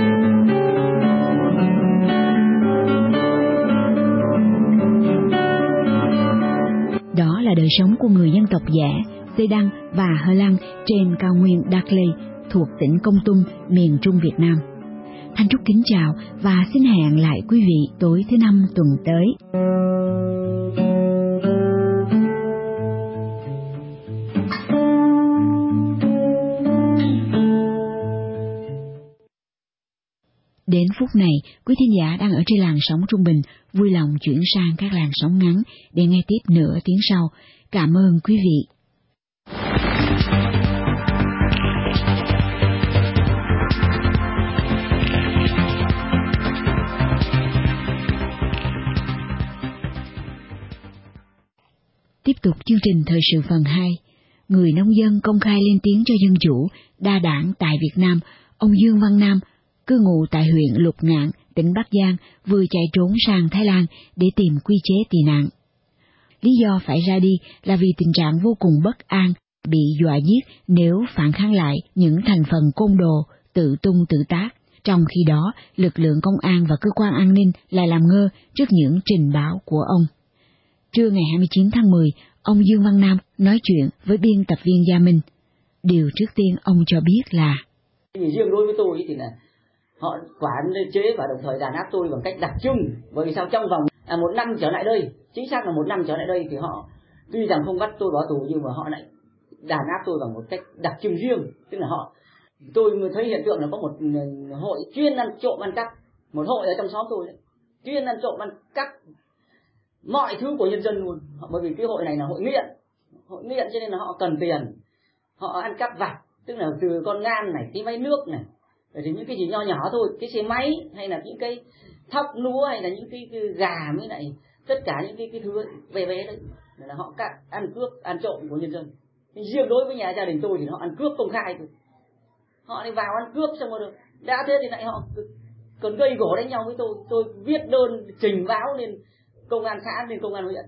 S2: Đó là đời sống của người dân tộc Giã, Xê Đăng và Hờ Lăng trên cao nguyên Dudley thuộc tỉnh Kon Tum, miền Trung Việt Nam. Thanh Trúc kính chào và xin hẹn lại quý vị tối thứ năm tuần tới. Đến phút này, quý thính giả đang ở trên làn sóng trung bình, vui lòng chuyển sang các làn sóng ngắn để nghe tiếp nửa tiếng sau. Cảm ơn quý vị. Tiếp tục chương trình thời sự phần hai. Người nông dân công khai lên tiếng cho dân chủ, đa đảng tại Việt Nam. Ông Dương Văn Nam, cư ngụ tại huyện Lục Ngạn, tỉnh Bắc Giang, vừa chạy trốn sang Thái Lan để tìm quy chế tị nạn. Lý do phải ra đi là vì tình trạng vô cùng bất an, bị dọa giết nếu phản kháng lại những thành phần côn đồ, tự tung tự tác. Trong khi đó, lực lượng công an và cơ quan an ninh lại làm ngơ trước những trình báo của ông. Trưa ngày hai mươi chín tháng mười, ông Dương Văn Nam nói chuyện với biên tập viên Gia Minh. Điều trước tiên ông cho biết là
S12: riêng đối với tôi thì là họ quản chế và đồng thời đàn áp tôi bằng cách đặc trưng, bởi vì sao trong vòng à, một năm trở lại đây, chính xác là một năm trở lại đây thì họ tuy rằng không bắt tôi bỏ tù nhưng mà họ lại đàn áp tôi bằng một cách đặc trưng riêng, tức là họ tôi mới thấy hiện tượng là có một hội chuyên ăn trộm ăn cắp, một hội ở trong xóm tôi đấy, chuyên ăn trộm ăn cắp mọi thứ của nhân dân luôn, bởi vì cái hội này là hội nghiện, hội nghiện cho nên là họ cần tiền, họ ăn cắp vặt, tức là từ con ngan này, cái máy nước này, rồi thì những cái gì nho nhỏ thôi, cái xe máy hay là những cái thóc lúa hay là những cái, cái gà mới lại tất cả những cái cái thứ về bé đấy là họ cắt ăn cướp ăn trộm của nhân dân. Nhưng riêng đối với nhà gia đình tôi thì họ ăn cướp công khai thôi, họ đi vào ăn cướp xong rồi được đã thế thì lại họ còn gây gổ đánh nhau với tôi, tôi viết đơn trình báo lên công an xã, lên công an huyện,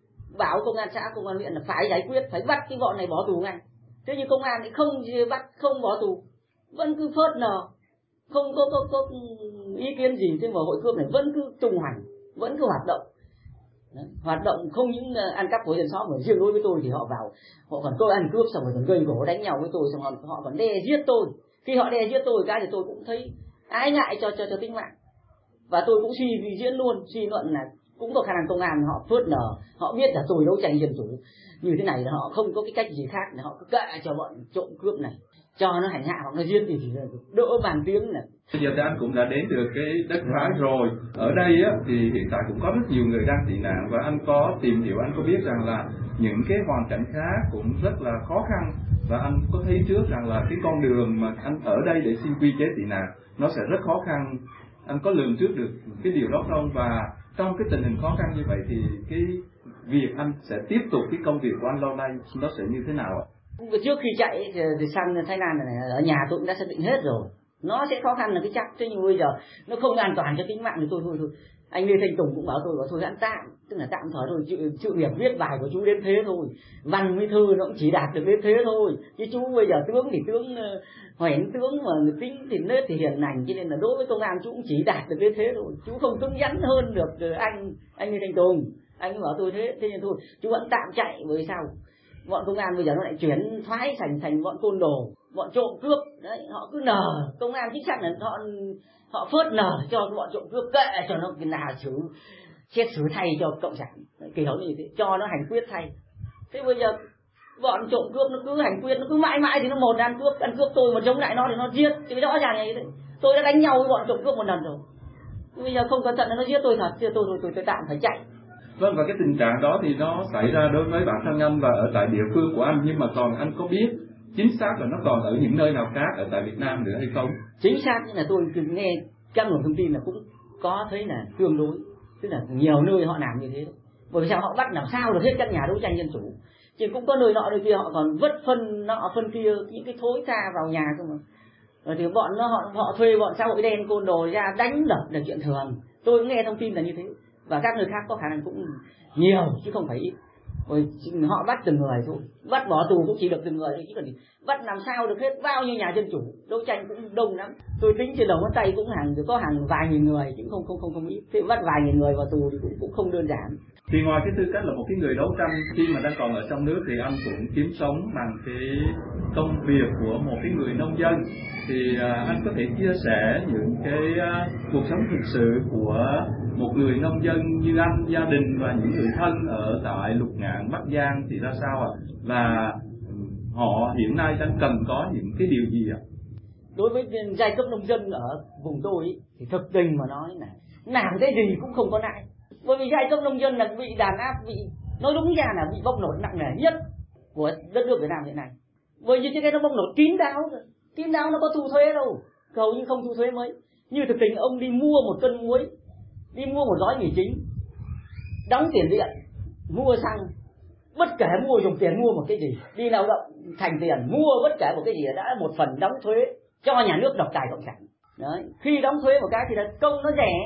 S12: bảo công an xã công an huyện là phải giải quyết, phải bắt cái bọn này bỏ tù ngay. Thế nhưng công an thì không bắt, không bỏ tù, vẫn cứ phớt lờ, không có, có, có ý kiến gì. Thế mà hội cướp này vẫn cứ tung hoành, vẫn cứ hoạt động. Đấy, hoạt động không những ăn cắp của dân xóm mà riêng đối với tôi thì họ vào, họ còn tôi ăn cướp xong rồi còn gây gổ đánh nhau với tôi, xong họ, họ còn đe giết tôi. Khi họ đe giết tôi cái thì tôi cũng thấy ái ngại cho cho cho tính mạng, và tôi cũng suy diễn luôn, suy luận là cũng có khả năng công an họ phớt lờ, họ biết là tôi đấu tranh dân chủ như thế này là họ không có cái cách gì khác để họ cứ kệ cho bọn trộm cướp này, cho nó hành hạ hoặc nó giết thì chỉ đỡ bàn tiếng này.
S13: Bây giờ thì anh cũng đã đến được cái đất Thái rồi. Ở đây á, thì hiện tại cũng có rất nhiều người đang tị nạn, và anh có tìm hiểu, anh có biết rằng là những cái hoàn cảnh khác cũng rất là khó khăn, và anh có thấy trước rằng là cái con đường mà anh ở đây để xin quy chế tị nạn nó sẽ rất khó khăn. Anh có lường trước được cái điều đó không? Và trong cái tình hình khó khăn như vậy thì cái việc anh sẽ tiếp tục cái công việc của anh lâu nay nó sẽ như thế nào ạ?
S12: Trước khi chạy thì sang Thái Lan này, ở nhà tôi cũng đã xác định hết rồi, nó sẽ khó khăn là cái chắc, thế nhưng bây giờ nó không an toàn cho tính mạng thì tôi thôi thôi. Anh Lê Thanh Tùng cũng bảo tôi bảo thôi ăn tạm, tức là tạm thời thôi, chịu, chịu việc viết bài của chú đến thế thôi, văn với thư nó cũng chỉ đạt được đến thế thôi, chứ chú bây giờ tướng thì tướng uh, hoẻn tướng mà tính thì nết thì hiền lành, cho nên là đối với công an chú cũng chỉ đạt được đến thế thôi, chú không cứng rắn hơn được anh anh Lê Thanh Tùng. Anh ấy bảo tôi thế, thế nên thôi chú vẫn tạm chạy, bởi vì sao bọn công an bây giờ nó lại chuyển thoái thành thành bọn côn đồ, bọn trộm cướp đấy, họ cứ nờ, công an chính xác là họ họ phớt nờ cho bọn trộm cướp, kệ cho nó cái nào xử xét xử thay cho cộng sản, kỳ đó như thế, cho nó hành quyết thay. Thế bây giờ bọn trộm cướp nó cứ hành quyết, nó cứ mãi mãi thì nó một ăn cướp ăn cướp tôi mà chống lại nó thì nó giết, cái rõ ràng này đấy. Tôi đã đánh nhau với bọn trộm cướp một lần rồi, bây giờ không cẩn thận nó giết tôi thật, tôi tôi tôi, tôi tạm phải chạy.
S13: Vâng, và cái tình trạng đó thì nó xảy ra đối với bản thân anh và ở tại địa phương của anh, nhưng mà còn anh có biết chính xác là nó còn ở những nơi nào khác ở tại Việt Nam nữa hay không?
S12: Chính xác là tôi nghe các nguồn thông tin là cũng có thấy là tương đối, tức là nhiều nơi họ làm như thế. Bởi vì sao họ bắt làm sao được hết các nhà đấu tranh dân chủ, chứ cũng có nơi nọ nơi kia họ còn vứt phân nọ phân kia, những cái thối tha vào nhà cơ mà. Rồi thì bọn nó họ họ thuê bọn xã hội đen côn đồ ra đánh đập là chuyện thường. Tôi cũng nghe thông tin là như thế. Và các nơi khác có khả năng cũng nhiều chứ không phải ít. Rồi họ bắt từng người thôi, bắt bỏ tù cũng chỉ được từng người, chứ còn bắt làm sao được hết bao nhiêu nhà dân chủ đấu tranh cũng đông lắm. Tôi tính trên đầu ngón tay cũng hàng có hàng vài nghìn người chứ không không không không ít. Thế bắt vài nghìn người vào tù thì cũng cũng không đơn giản.
S13: Thì ngoài cái tư cách là một cái người đấu tranh, khi mà đang còn ở trong nước thì anh cũng kiếm sống bằng cái công việc của một cái người nông dân. Thì uh, anh có thể chia sẻ những cái uh, cuộc sống thực sự của một người nông dân như anh, gia đình và những người thân ở tại Lục Ngạn, Bắc Giang thì ra sao ạ? Và họ hiện nay đang cần có những cái điều gì ạ?
S12: Đối với giai cấp nông dân ở vùng tôi ý, thì thực tình mà nói là làm cái gì cũng không có lại. Bởi vì giai cấp nông dân là bị đàn áp, bị nói đúng ra là bị bóc lột nặng nề nhất của đất nước Việt Nam hiện nay. Bởi vì cái nó bóc lột kín đáo rồi, kín đáo nó có thu thuế đâu, hầu như không thu thuế mấy. Như thực tình ông đi mua một cân muối, đi mua một gói mì chính, đóng tiền điện, mua xăng, bất kể mua dùng tiền mua một cái gì, đi lao động thành tiền mua bất kể một cái gì đã một phần đóng thuế cho nhà nước độc tài cộng sản. Đấy, khi đóng thuế một cái thì là công nó rẻ,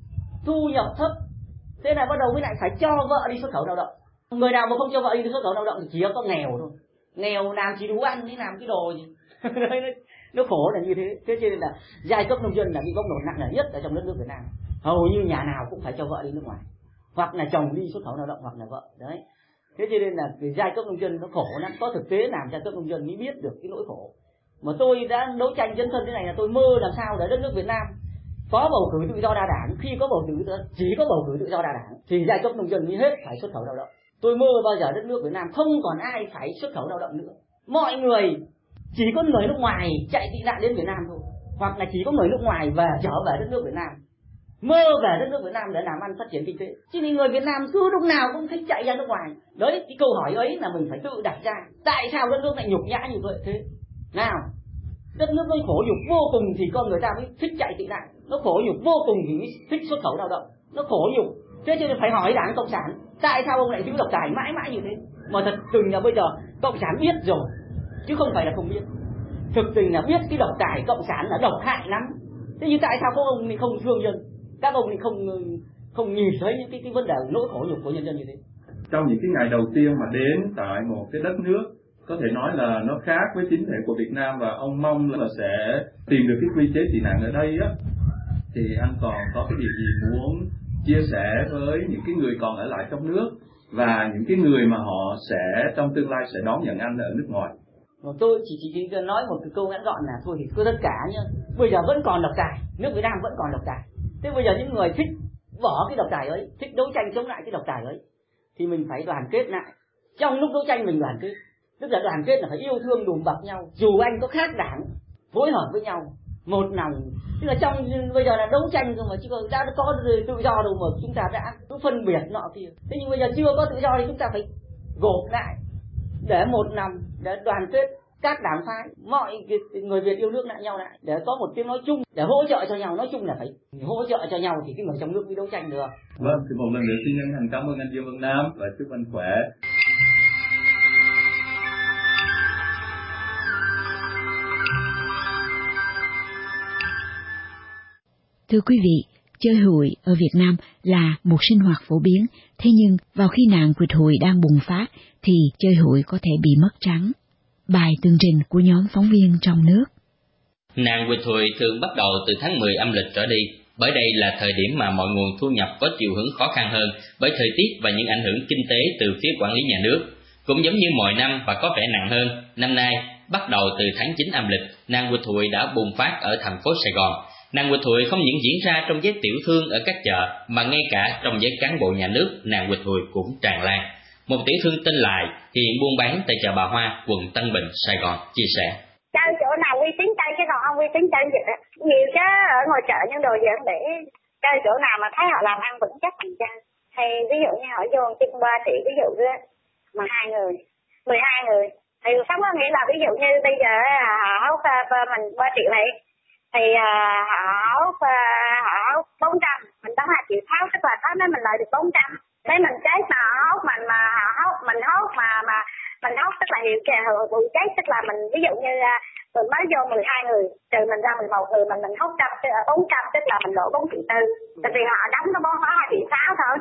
S12: thu nhập thấp, thế là bắt đầu mới lại phải cho vợ đi xuất khẩu lao động. Người nào mà không cho vợ đi xuất khẩu lao động thì chỉ có nghèo thôi, nghèo làm chỉ đủ ăn, đi làm cái đồ gì. Đấy, nó, nó khổ là như thế. Thế cho nên là giai cấp nông dân là bị bóc lột nặng nề nhất ở trong đất nước Việt Nam. Hầu như nhà nào cũng phải cho vợ đi nước ngoài, hoặc là chồng đi xuất khẩu lao động, hoặc là vợ. Đấy, thế cho nên là cái giai cấp nông dân nó khổ lắm. Có thực tế làm giai cấp nông dân mới biết được cái nỗi khổ. Mà tôi đã đấu tranh chân thân thế này là tôi mơ làm sao để đất nước Việt Nam có bầu cử tự do đa đảng. Khi có bầu cử chỉ có bầu cử tự do đa đảng thì giai cấp nông dân mới hết phải xuất khẩu lao động. Tôi mơ bao giờ đất nước Việt Nam không còn ai phải xuất khẩu lao động nữa. Mọi người chỉ có người nước ngoài chạy tị nạn đến Việt Nam thôi, hoặc là chỉ có người nước ngoài về trở về đất nước Việt Nam, mơ về đất nước Việt Nam để làm ăn phát triển kinh tế. Chứ thì người Việt Nam cứ lúc nào cũng thích chạy ra nước ngoài. Đấy, cái câu hỏi ấy là mình phải tự đặt ra. Tại sao đất nước lại nhục nhã như vậy thế? Nào, đất nước nó khổ nhục vô cùng thì con người ta mới thích chạy tị nạn, nó khổ nhục vô cùng thì mới thích xuất khẩu lao động, nó khổ nhục. Thế cho nên phải hỏi Đảng Cộng sản tại sao ông lại giữ độc tài mãi mãi như thế? Mà thật tình là bây giờ Cộng sản biết rồi, chứ không phải là không biết. Thực tình là biết cái độc tài Cộng sản là độc hại lắm. Thế nhưng tại sao các ông thì không thương dân, các ông thì không không nhìn thấy những cái, cái vấn đề nỗi khổ nhục của nhân dân như thế?
S13: Trong những cái ngày đầu tiên mà đến tại một cái đất nước có thể nói là nó khác với chính thể của Việt Nam, và ông mong là sẽ tìm được cái quy chế tị nạn ở đây á, thì anh còn có cái điều gì muốn chia sẻ với những cái người còn ở lại trong nước và những cái người mà họ sẽ trong tương lai sẽ đón nhận anh ở nước ngoài?
S12: Tôi chỉ chỉ, chỉ nói một cái câu ngắn gọn là thôi thì cứ tất cả nhá, bây giờ vẫn còn độc tài, nước Việt Nam vẫn còn độc tài. Thế bây giờ những người thích bỏ cái độc tài ấy, thích đấu tranh chống lại cái độc tài ấy, thì mình phải đoàn kết lại. Trong lúc đấu tranh mình đoàn kết, tức là đoàn kết là phải yêu thương đùm bọc nhau, dù anh có khác đảng, phối hợp với nhau một lòng. Tức là trong bây giờ là đấu tranh cơ mà, chứ còn đã có tự do đâu mà chúng ta đã cứ phân biệt nọ kia. Thế nhưng bây giờ chưa có tự do thì chúng ta phải gộp lại để một lòng, để đoàn kết các đảng phái, mọi người Việt yêu nước lại nhau lại, để có một tiếng nói chung, để hỗ trợ cho nhau. Nói chung là phải hỗ trợ cho nhau thì cái người trong nước mới đấu tranh được.
S13: Vâng, thì một lần nữa xin chân thành cảm ơn anh Dương Văn Nam và chúc anh khỏe.
S2: Thưa quý vị, chơi hụi ở Việt Nam là một sinh hoạt phổ biến, thế nhưng vào khi nạn quỵt hụi đang bùng phát thì chơi hụi có thể bị mất trắng. Bài tường trình của nhóm phóng viên trong nước.
S14: Nạn quỵt hụi thường bắt đầu từ tháng mười âm lịch trở đi, bởi đây là thời điểm mà mọi nguồn thu nhập có chiều hướng khó khăn hơn bởi thời tiết và những ảnh hưởng kinh tế từ phía quản lý nhà nước. Cũng giống như mọi năm và có vẻ nặng hơn, năm nay bắt đầu từ tháng chín âm lịch, nạn quỵt hụi đã bùng phát ở thành phố Sài Gòn. Nạn quỵt hụi không những diễn ra trong giới tiểu thương ở các chợ mà ngay cả trong giới cán bộ nhà nước, nạn quỵt hụi cũng tràn lan. Một tiểu thương tên Lại hiện buôn bán tại chợ Bà Hoa, quận Tân Bình, Sài Gòn chia sẻ:
S15: Chơi chỗ nào uy tín chơi chứ còn không uy tín chơi gì đó. Nhiều chứ ở ngoài chợ những đồ gì cũng để chơi chỗ nào mà thấy họ làm ăn vững chắc thì chơi. Thì ví dụ như họ vô chừng ba tỷ ví dụ đó, mà hai người, mười hai người thì không có nghĩa là ví dụ như bây giờ họ hốt mình ba triệu này thì họ hốt họ hốt bốn trăm, mình đóng hai triệu tháo, tức là tháo nên mình lợi được bốn trăm. Đấy mình chết mà họ hốt mình mà họ hốt mình hốt mà mà mình hốt tức là hiệu kìa vụ chết, tức là mình ví dụ như mình mới vô mười hai người trừ mình ra mười một người mình mình hốt trăm bốn trăm, tức là mình lỗ bốn triệu tư. Tại vì họ đóng nó có hai triệu sáu thôi,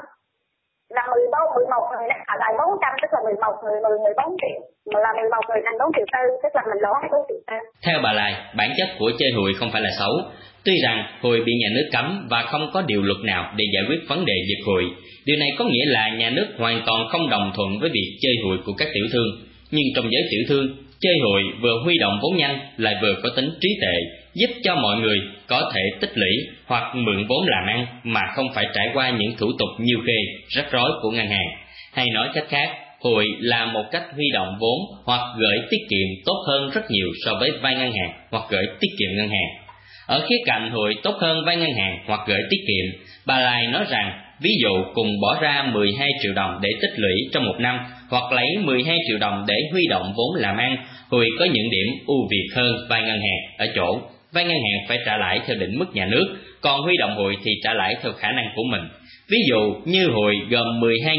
S15: là mười bốn mười một người họ lại bốn trăm, tức là mười một người mười người bốn triệu, mà là mười một người thành bốn triệu tư, tức là mình lỗ hai bốn triệu tư.
S14: Theo bà Lại, bản chất của chơi hụi không phải là xấu. Tuy rằng hụi bị nhà nước cấm và không có điều luật nào để giải quyết vấn đề về hụi, điều này có nghĩa là nhà nước hoàn toàn không đồng thuận với việc chơi hụi của các tiểu thương. Nhưng trong giới tiểu thương, chơi hụi vừa huy động vốn nhanh lại vừa có tính trí tuệ, giúp cho mọi người có thể tích lũy hoặc mượn vốn làm ăn mà không phải trải qua những thủ tục nhiều khê, rắc rối của ngân hàng. Hay nói cách khác, hụi là một cách huy động vốn hoặc gửi tiết kiệm tốt hơn rất nhiều so với vay ngân hàng hoặc gửi tiết kiệm ngân hàng. Ở khía cạnh hụi tốt hơn vay ngân hàng hoặc gửi tiết kiệm, bà Lai nói rằng ví dụ cùng bỏ ra mười hai triệu đồng để tích lũy trong một năm hoặc lấy mười hai triệu đồng để huy động vốn làm ăn, hụi có những điểm ưu việt hơn vay ngân hàng ở chỗ vay ngân hàng phải trả lãi theo định mức nhà nước, còn huy động hụi thì trả lãi theo khả năng của mình. Ví dụ như hụi gồm mười hai người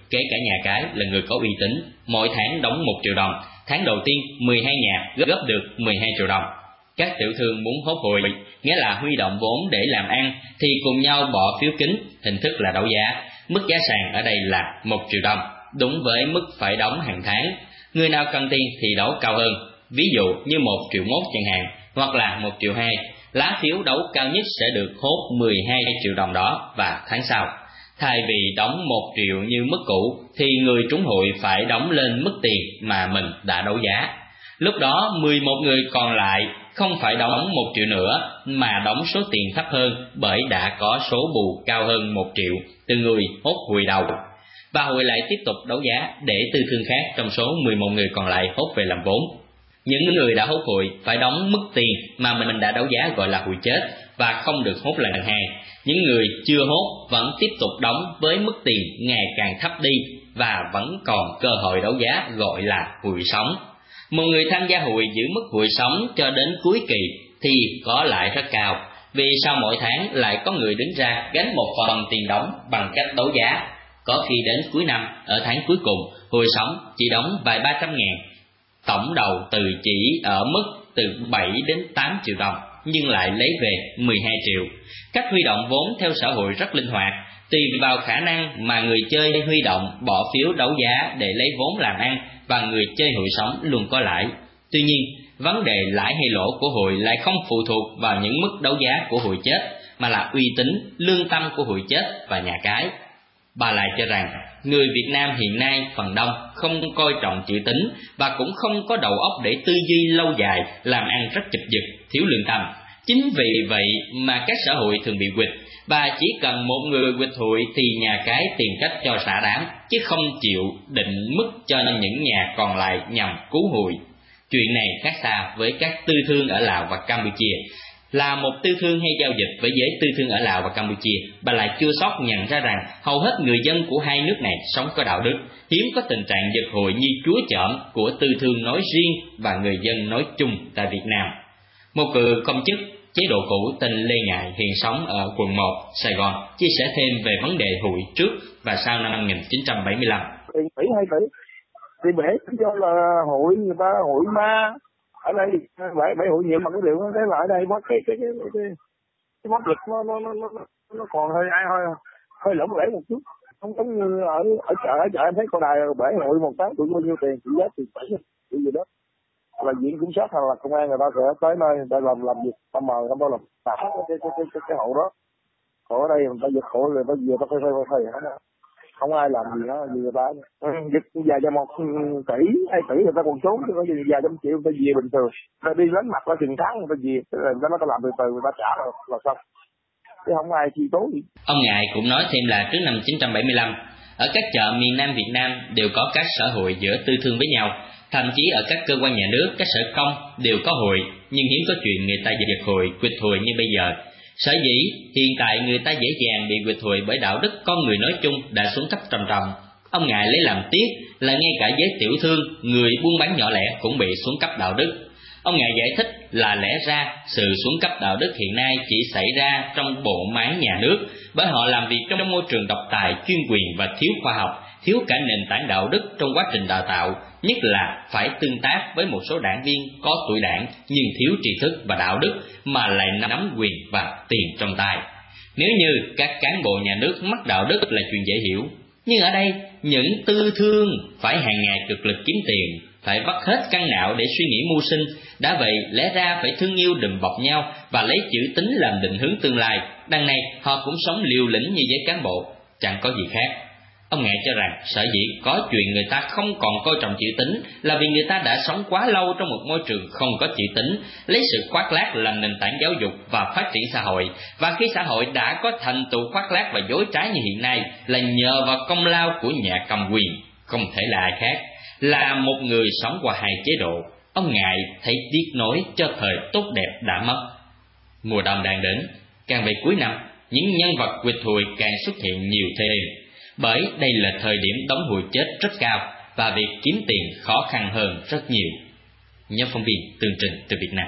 S14: kể cả nhà cái là người có uy tín, mỗi tháng đóng một triệu đồng, tháng đầu tiên mười hai nhà góp được mười hai triệu đồng. Các tiểu thương muốn hốt hụi, nghĩa là huy động vốn để làm ăn, thì cùng nhau bỏ phiếu kín, hình thức là đấu giá. Mức giá sàn ở đây là một triệu đồng, đúng với mức phải đóng hàng tháng. Người nào cần tiền thì đấu cao hơn, ví dụ như một triệu mốt chẳng hạn, hoặc là một triệu hai. Lá phiếu đấu cao nhất sẽ được hốt mười hai triệu đồng đó và tháng sau. Thay vì đóng một triệu như mức cũ, thì người trúng hụi phải đóng lên mức tiền mà mình đã đấu giá. Lúc đó mười một người còn lại không phải đóng một triệu nữa, mà đóng số tiền thấp hơn bởi đã có số bù cao hơn một triệu từ người hốt hụi đầu. Và hụi lại tiếp tục đấu giá để tư thương khác trong số mười một người còn lại hốt về làm vốn. Những người đã hốt hụi phải đóng mức tiền mà mình đã đấu giá gọi là hụi chết và không được hốt lần hai. Những người chưa hốt vẫn tiếp tục đóng với mức tiền ngày càng thấp đi và vẫn còn cơ hội đấu giá gọi là hụi sống. Một người tham gia hụi giữ mức hụi sống cho đến cuối kỳ thì có lãi rất cao, vì sau mỗi tháng lại có người đứng ra gánh một phần tiền đóng bằng cách đấu giá. Có khi đến cuối năm, ở tháng cuối cùng, hụi sống chỉ đóng vài ba trăm ngàn, tổng đầu từ chỉ ở mức từ bảy đến tám triệu đồng, nhưng lại lấy về mười hai triệu. Cách huy động vốn theo xã hội rất linh hoạt, tùy vào khả năng mà người chơi huy động bỏ phiếu đấu giá để lấy vốn làm ăn, và người chơi hụi sống luôn có lãi. Tuy nhiên, vấn đề lãi hay lỗ của hụi lại không phụ thuộc vào những mức đấu giá của hụi chết, mà là uy tín, lương tâm của hụi chết và nhà cái. Bà lại cho rằng, người Việt Nam hiện nay phần đông không coi trọng chữ tín và cũng không có đầu óc để tư duy lâu dài, làm ăn rất chụp giật, thiếu lương tâm. Chính vì vậy mà các xã hội thường bị quỵt, và chỉ cần một người quỵt hụi thì nhà cái tìm cách cho xả đám, chứ không chịu định mức cho những nhà còn lại nhằm cứu hụi. Chuyện này khác xa với các tư thương ở Lào và Campuchia. Là một tư thương hay giao dịch với giới tư thương ở Lào và Campuchia, bà lại chưa sót nhận ra rằng hầu hết người dân của hai nước này sống có đạo đức, hiếm có tình trạng giật hụi như chúa chởm của tư thương nói riêng và người dân nói chung tại Việt Nam. Một cựu công chức chế độ cũ tên Lê Ngại hiện sống ở quận một, Sài Gòn, chia sẻ thêm về vấn đề hụi trước và sau năm một nghìn chín trăm bảy mươi lăm.
S16: Tỷ tỷ hai tỷ thì bể cho là hụi, người ta hụi ma ở đây bảy bảy hụi nhiều, mà cái điều nó thấy là ở đây mất cái cái cái cái, cái pháp lực nó nó nó nó còn hơi ai hơi hơi lỏng lẻo một chút, không giống như ở ở chợ ở chợ em thấy con đài bể hụi một tháng tụi bao nhiêu tiền, chỉ giá tiền bảy cái gì đó là viện kiểm soát hoặc là công an người ta sẽ tới nơi người ta làm làm việc, ta mời ta bao làm tạm cái cái cái cái cái, cái hộ đó. Còn ở đây người ta giật hộ người ta vừa ta phải phải phải không ai làm gì đó như người ta giật vài trăm một tỷ hai tỷ người ta còn trốn, chứ có gì vài trăm triệu người ta về bình thường, ta đi lánh mặt qua chừng tháng người ta về, rồi người ta nó làm từ từ người ta trả là, là xong, chứ không ai chi tố gì.
S14: Ông Ngại cũng nói thêm là trước năm chín trăm bảy mươi lăm, ở các chợ miền Nam Việt Nam đều có các sở hụi giữa tư thương với nhau. Thậm chí ở các cơ quan nhà nước, các sở công đều có hụi, nhưng hiếm có chuyện người ta giật hụi, quỵt hụi như bây giờ. Sở dĩ hiện tại người ta dễ dàng bị quỵt hụi bởi đạo đức con người nói chung đã xuống cấp trầm trọng. Ông Ngại lấy làm tiếc là ngay cả giới tiểu thương, người buôn bán nhỏ lẻ cũng bị xuống cấp đạo đức. Ông Ngại giải thích là lẽ ra sự xuống cấp đạo đức hiện nay chỉ xảy ra trong bộ máy nhà nước, bởi họ làm việc trong môi trường độc tài, chuyên quyền và thiếu khoa học, thiếu cả nền tảng đạo đức trong quá trình đào tạo, nhất là phải tương tác với một số đảng viên có tuổi đảng nhưng thiếu tri thức và đạo đức mà lại nắm quyền và tiền trong tay. Nếu như các cán bộ nhà nước mất đạo đức là chuyện dễ hiểu, nhưng ở đây những tư thương phải hàng ngày cực lực kiếm tiền, phải vắt hết căng não để suy nghĩ mưu sinh, đã vậy lẽ ra phải thương yêu đùm bọc nhau và lấy chữ tín làm định hướng tương lai. Đằng này họ cũng sống liều lĩnh như giới cán bộ, chẳng có gì khác. Ông Ngại cho rằng sở dĩ có chuyện người ta không còn coi trọng chữ tín là vì người ta đã sống quá lâu trong một môi trường không có chữ tín, lấy sự khoác lác làm nền tảng giáo dục và phát triển xã hội. Và khi xã hội đã có thành tựu khoác lác và dối trá như hiện nay là nhờ vào công lao của nhà cầm quyền, không thể là ai khác, là một người sống qua hai chế độ. Ông Ngại thấy tiếc nối cho thời tốt đẹp đã mất. Mùa đông đang đến, càng về cuối năm, những nhân vật quỵt hụi càng xuất hiện nhiều thêm, bởi đây là thời điểm đóng hụi chết rất cao và việc kiếm tiền khó khăn hơn rất nhiều. Nhóm phóng viên tường trình từ Việt Nam.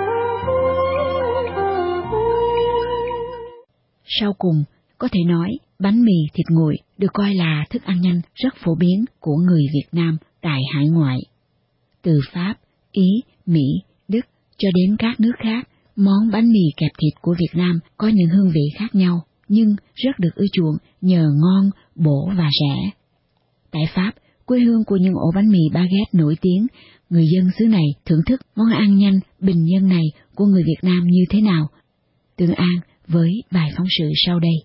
S2: Sau cùng, có thể nói Bánh mì thịt nguội được coi là thức ăn nhanh rất phổ biến của người Việt Nam tại hải ngoại. Từ Pháp, Ý, Mỹ, Đức cho đến các nước khác, món bánh mì kẹp thịt của Việt Nam có những hương vị khác nhau, nhưng rất được ưa chuộng nhờ ngon, bổ và rẻ. Tại Pháp, quê hương của những ổ bánh mì baguette nổi tiếng, người dân xứ này thưởng thức món ăn nhanh bình dân này của người Việt Nam như thế nào? Tương An với bài phóng sự sau đây.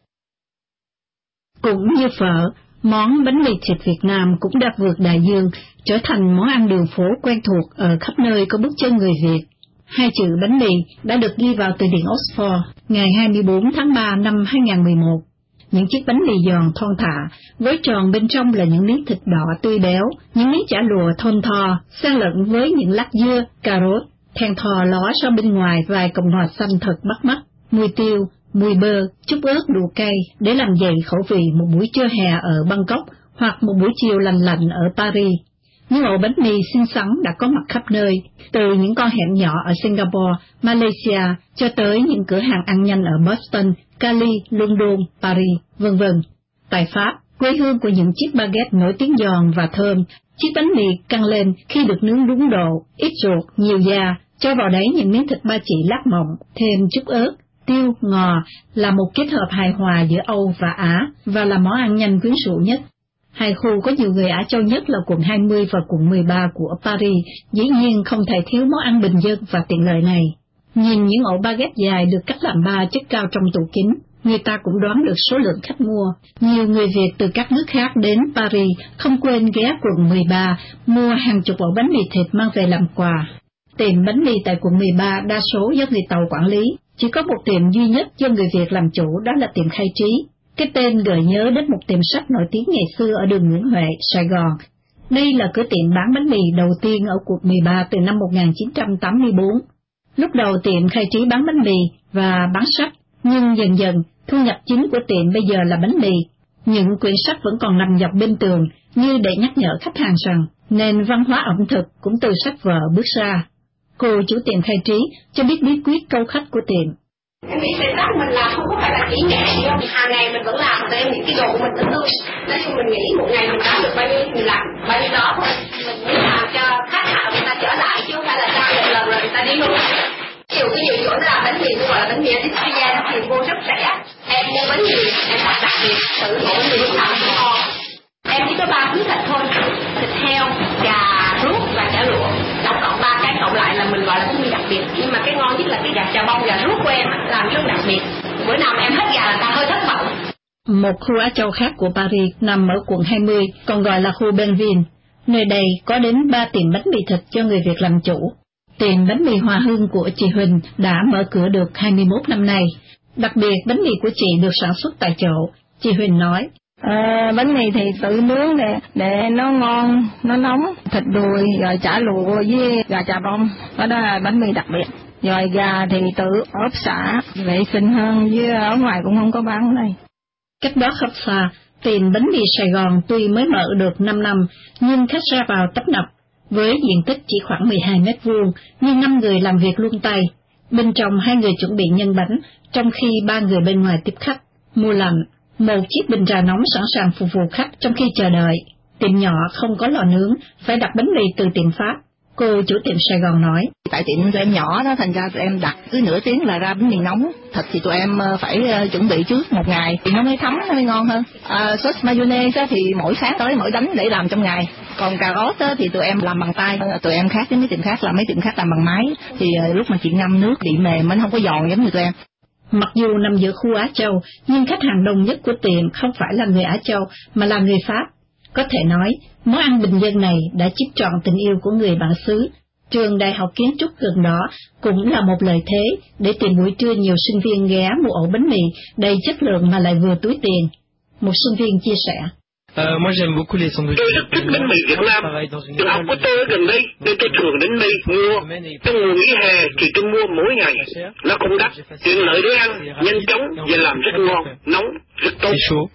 S17: Cũng như phở, món bánh mì thịt Việt Nam cũng đã vượt đại dương, trở thành món ăn đường phố quen thuộc ở khắp nơi có bước chân người Việt. Hai chữ bánh mì đã được ghi vào từ điển Oxford ngày hai mươi bốn tháng ba năm hai nghìn không trăm mười một. Những chiếc bánh mì giòn thon thả, gói tròn bên trong là những miếng thịt đỏ tươi béo, những miếng chả lụa thon thò, xen lẫn với những lát dưa, cà rốt, thèn thò ló ra bên ngoài vài cọng ngọt xanh thật bắt mắt, mùi tiêu, mùi bơ, chút ớt đủ cay để làm dậy khẩu vị một buổi trưa hè ở Bangkok hoặc một buổi chiều lành lạnh ở Paris. Những ổ bánh mì xinh xắn đã có mặt khắp nơi, từ những con hẻm nhỏ ở Singapore, Malaysia cho tới những cửa hàng ăn nhanh ở Boston, Cali, London, Paris, vân vân. Tại Pháp, quê hương của những chiếc baguette nổi tiếng giòn và thơm, chiếc bánh mì căng lên khi được nướng đúng độ, ít ruột, nhiều da, cho vào đấy những miếng thịt ba chỉ lát mỏng, thêm chút ớt, tiêu, ngò là một kết hợp hài hòa giữa Âu và Á và là món ăn nhanh quyến rũ nhất. Hai khu có nhiều người Á Châu nhất là quận hai mươi và quận mười ba của Paris, dĩ nhiên không thể thiếu món ăn bình dân và tiện lợi này. Nhìn những ổ baguette dài được cắt làm ba chất cao trong tủ kính, người ta cũng đoán được số lượng khách mua. Nhiều người Việt từ các nước khác đến Paris không quên ghé quận mười ba mua hàng chục ổ bánh mì thịt mang về làm quà. Tiệm bánh mì tại quận mười ba đa số do người Tàu quản lý, chỉ có một tiệm duy nhất do người Việt làm chủ, đó là tiệm Khai Trí. Cái tên gợi nhớ đến một tiệm sách nổi tiếng ngày xưa ở đường Nguyễn Huệ, Sài Gòn. Đây là cửa tiệm bán bánh mì đầu tiên ở quận mười ba từ năm một nghìn chín trăm tám mươi bốn. Lúc đầu tiệm Khai Trí bán bánh mì và bán sách, nhưng dần dần thu nhập chính của tiệm bây giờ là bánh mì. Những quyển sách vẫn còn nằm dọc bên tường như để nhắc nhở khách hàng rằng nền văn hóa ẩm thực cũng từ sách vở bước ra. Cô chủ tiệm Khai Trí cho biết bí quyết câu khách của tiệm.
S15: Em nghĩ về sách mình làm không có phải là chỉ nhẹ gì đâu, hàng ngày mình vẫn làm để những cái đồ của mình tính tươi. Nói chung mình nghĩ một ngày mình bán được bao nhiêu mình làm bao nhiêu đó thôi. Mình muốn làm cho khách hàng người ta trở lại chứ không phải là ra một lần rồi người ta đi luôn. Ví dụ cái nhiều chỗ làm bánh mì gọi là bánh mì Australia thì vô rất rẻ. Em mua bánh mì em đặt đặc biệt tự nổ bánh mì lúc nào cũng ngon. Em chỉ có ba thứ thịt thôi, thịt heo, gà rút và chả lụa. Tổng cộng ba cái cộng lại là mình gọi là bánh mì đặc biệt. Nhưng mà cái ngon nhất là cái gà chà bông, gà rút của em làm rất đặc biệt. Bữa nào mà em hết gà là ta hơi thất vọng.
S17: Một khu Á Châu khác của Paris nằm ở quận hai mươi, còn gọi là khu Benville. Nơi đây có đến ba tiệm bánh mì thịt cho người Việt làm chủ. Tiệm bánh mì Hòa Hưng của chị Huỳnh đã mở cửa được hai mươi mốt năm nay. Đặc biệt bánh mì của chị được sản xuất tại chỗ. Chị Huỳnh nói.
S18: À, bánh mì thì tự nướng để, để nó ngon, nó nóng, thịt đùi, rồi chả lụa với gà chà bông, đó là bánh mì đặc biệt. Rồi gà thì tự ốp xả, vệ sinh hơn, với ở ngoài cũng không có bán ở đây.
S17: Cách đó không xa, tiệm bánh mì Sài Gòn tuy mới mở được năm năm, nhưng khách ra vào tấp nập, với diện tích chỉ khoảng mười hai mét vuông, nhưng năm người làm việc luôn tay. Bên trong hai người chuẩn bị nhân bánh, trong khi ba người bên ngoài tiếp khách, mua lạnh. Một chiếc bình trà nóng sẵn sàng phục vụ khách trong khi chờ đợi. Tiệm nhỏ không có lò nướng, phải đặt bánh mì từ tiệm Pháp. Cô chủ tiệm Sài Gòn nói.
S18: Tại tiệm tụi em nhỏ đó, thành ra tụi em đặt cứ nửa tiếng là ra bánh mì nóng. Thịt thì tụi em phải chuẩn bị trước một ngày thì nó mới thấm, nó mới ngon hơn. À, sốt mayonnaise thì mỗi sáng tới mỗi đánh để làm trong ngày. Còn cà rốt thì tụi em làm bằng tay. Tụi em khác với mấy tiệm khác là mấy tiệm khác làm bằng máy. Thì lúc mà chị ngâm nước bị mềm, nó không có giòn giống như tụi em.
S17: Mặc dù nằm giữa khu Á Châu, nhưng khách hàng đông nhất của tiệm không phải là người Á Châu, mà là người Pháp. Có thể nói, món ăn bình dân này đã chiết trọn tình yêu của người bản xứ. Trường Đại học Kiến trúc gần đó cũng là một lợi thế để tìm buổi trưa nhiều sinh viên ghé mua ổ bánh mì đầy chất lượng mà lại vừa túi tiền. Một sinh viên chia sẻ.
S19: Euh, moi j'aime beaucoup les sandwichs.
S20: Tôi rất thích bánh mì Việt Nam. Trường học của tôi ở gần đây nên tôi thường đến đây mua. Trong mùa nghỉ hè thì tôi mua mỗi ngày. Nó không đắt, tiện lợi để ăn, nhanh chóng và làm rất ngon, nóng, rất tốt.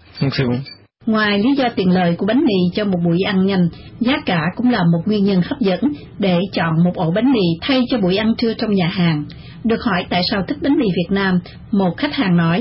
S17: Ngoài lý do tiện lợi của bánh mì cho một buổi ăn nhanh, giá cả cũng là một nguyên nhân hấp dẫn để chọn một ổ bánh mì thay cho buổi ăn trưa trong nhà hàng. Được hỏi tại sao thích bánh mì Việt Nam, một khách hàng nói.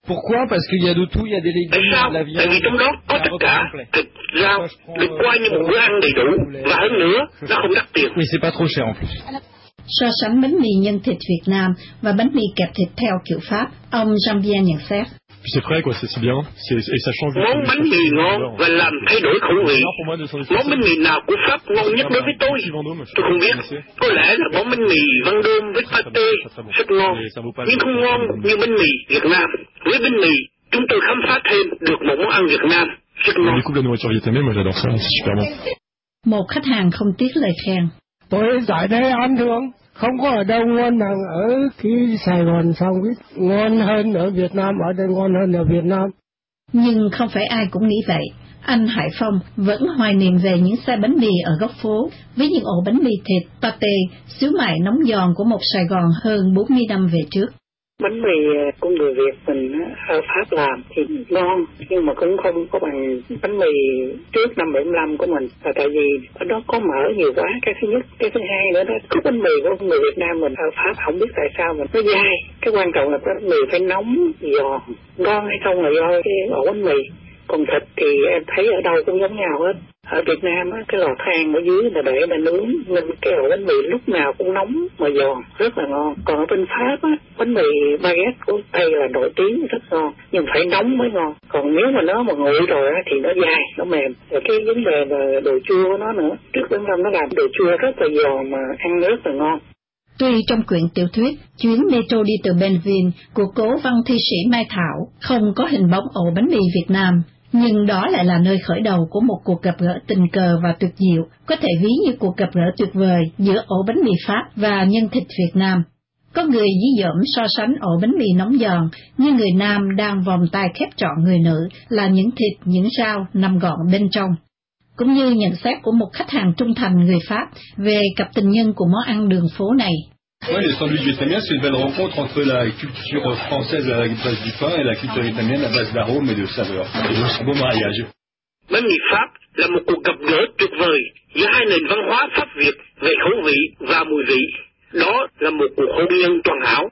S19: Pourquoi? Parce qu'il y a de tout, il y a des
S20: Tại
S19: légumes,
S20: sao?
S19: de la
S20: Tại vì
S19: viande.
S20: trong đó có tất cả, thịt, rau, được coi như một bữa ăn đầy đủ, và hơn nữa, nó không đắt tiền.
S19: Oui, c'est pas trop cher en plus.
S17: So sánh bánh mì nhân thịt Việt Nam và bánh mì kẹp thịt theo kiểu Pháp, ông Jean-Pierre nhận xét.
S21: Puis c'est frais, quoi, c'est, c'est bien, c'est, et ça change.
S20: Món bánh mì ngon và làm thay đổi khẩu vị. Món bánh mì nào của Pháp ngon nhất đối với tôi? Tôi không biết. Có lẽ là món bánh mì Vendôme với pâté rất ngon, nhưng không ngon như bánh mì Việt Nam. Với bánh mì, chúng tôi khám phá thêm được một món ăn Việt Nam rất ngon.
S21: Du coup, la nourriture vietnamienne, moi j'adore ça, c'est super bon.
S17: Một khách hàng không tiếc lời khen.
S22: Tôi tại đây ăn thường, không có ở đâu ngon bằng ở cái Sài Gòn xong biết ngon hơn ở Việt Nam, ở đây ngon hơn ở Việt Nam.
S17: Nhưng không phải ai cũng nghĩ vậy. Anh Hải Phong vẫn hoài niệm về những xe bánh mì ở góc phố với những ổ bánh mì thịt, pâté, xíu mại nóng giòn của một Sài Gòn hơn bốn mươi năm về trước.
S8: Bánh mì của người Việt mình ở Pháp làm thì ngon, nhưng mà cũng không có bằng bánh mì trước năm bảy mươi lăm của mình. Là tại vì ở đó có mỡ nhiều quá, cái thứ nhất. Cái thứ hai nữa đó, cái bánh mì của người Việt Nam mình ở Pháp không biết tại sao mà nó dai. Cái quan trọng là bánh mì phải nóng, giòn, ngon hay không là do cái ổ bánh mì. Còn thịt thì em thấy ở đâu cũng giống nhau hết. Ở Việt Nam á, cái lò than ở dưới là để là nướng, nên cái ổ bánh mì lúc nào cũng nóng mà giòn, rất là ngon. Còn ở bên Pháp á, bánh mì baguette của Tây là nổi tiếng rất ngon, nhưng phải nóng mới ngon. Còn nếu mà nó mà nguội rồi á, thì nó dai, nó mềm. Rồi cái vấn đề là đồ chua của nó nữa. Trước đến năm nó làm đồ chua rất là giòn mà ăn rất là ngon.
S17: Tuy trong quyển tiểu thuyết Chuyến Metro đi từ Benvin của cố văn thi sĩ Mai Thảo không có hình bóng ổ bánh mì Việt Nam, nhưng đó lại là nơi khởi đầu của một cuộc gặp gỡ tình cờ và tuyệt diệu, có thể ví như cuộc gặp gỡ tuyệt vời giữa ổ bánh mì Pháp và nhân thịt Việt Nam. Có người dí dỏm so sánh ổ bánh mì nóng giòn, nhưng người Nam đang vòng tay khép trọn người nữ là những thịt, những rau nằm gọn bên trong. Cũng như nhận xét của một khách hàng trung thành người Pháp về cặp tình nhân của món ăn đường phố này.
S21: Ouais, le sandwich vietnamien, c'est une belle rencontre entre la culture française à la base du pain et la culture vietnamienne à base d'arômes et de saveurs. C'est un beau mariage.
S20: Bánh mì Pháp là một cuộc gặp gỡ tuyệt vời giữa hai nền văn hóa Pháp Việt về khẩu vị và mùi vị. Đó là một cuộc hôn nhân toàn hảo.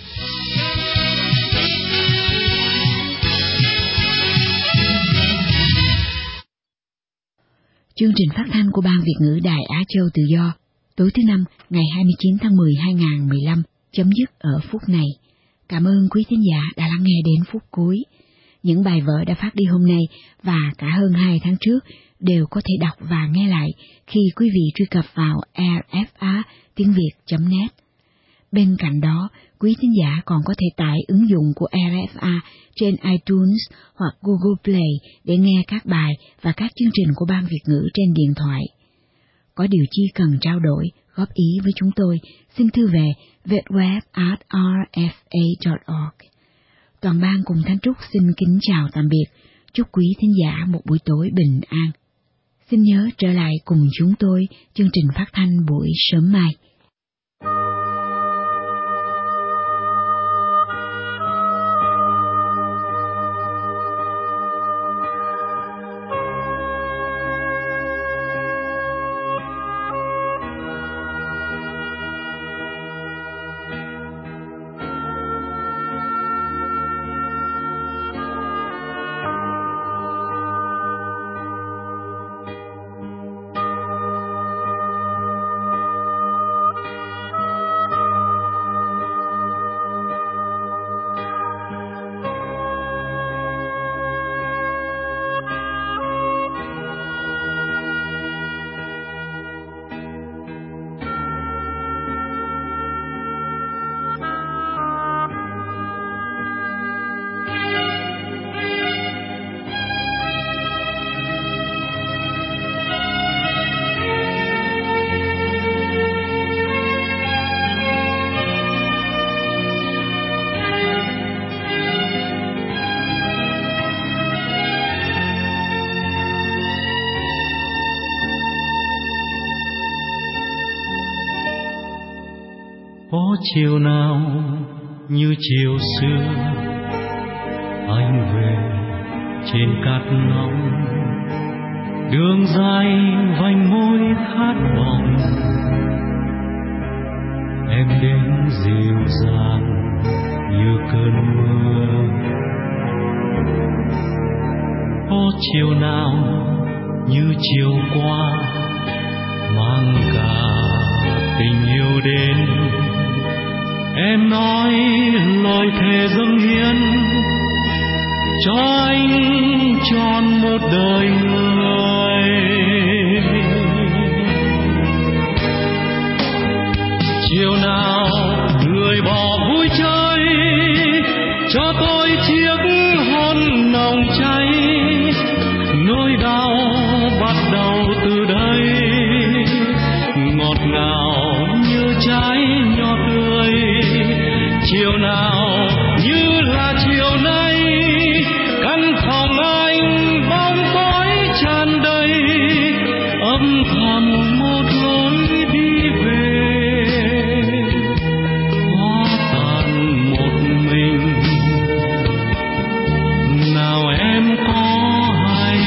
S2: Chương trình phát thanh của Ban Việt ngữ Đài Á Châu Tự Do tối thứ Năm ngày hai mươi chín tháng mười hai nghìn không trăm mười lăm chấm dứt ở phút này. Cảm ơn quý thính giả đã lắng nghe đến phút cuối. Những bài vở đã phát đi hôm nay và cả hơn hai tháng trước đều có thể đọc và nghe lại khi quý vị truy cập vào r f a tiếng việt chấm net. Bên cạnh đó, quý thính giả còn có thể tải ứng dụng của rờ ép a trên iTunes hoặc Google Play để nghe các bài và các chương trình của Ban Việt ngữ trên điện thoại. Có điều chi cần trao đổi, góp ý với chúng tôi, xin thư về vietweb at r f a dot org. Toàn ban cùng Thanh Trúc xin kính chào tạm biệt, chúc quý thính giả một buổi tối bình an. Xin nhớ trở lại cùng chúng tôi chương trình phát thanh buổi sớm mai.
S23: Có chiều nào như chiều xưa anh về trên cát nóng, đường dài vành môi khát vọng, em đến dịu dàng như cơn mưa Ô chiều nào như chiều qua, mang cả tình yêu đến. Em nói lời thề dâng hiến cho anh tròn một đời người. Chiều nào người bỏ vui chơi, cho tôi chiếc hôn nồng cháy. Nỗi đau bắt đầu từ đây, ngọt ngào như trái nho tươi. Chiều nào như là chiều nay, căn phòng anh bóng tối tràn đầy, âm thầm một lối đi về. Hóa tàn một mình, nào em có hay.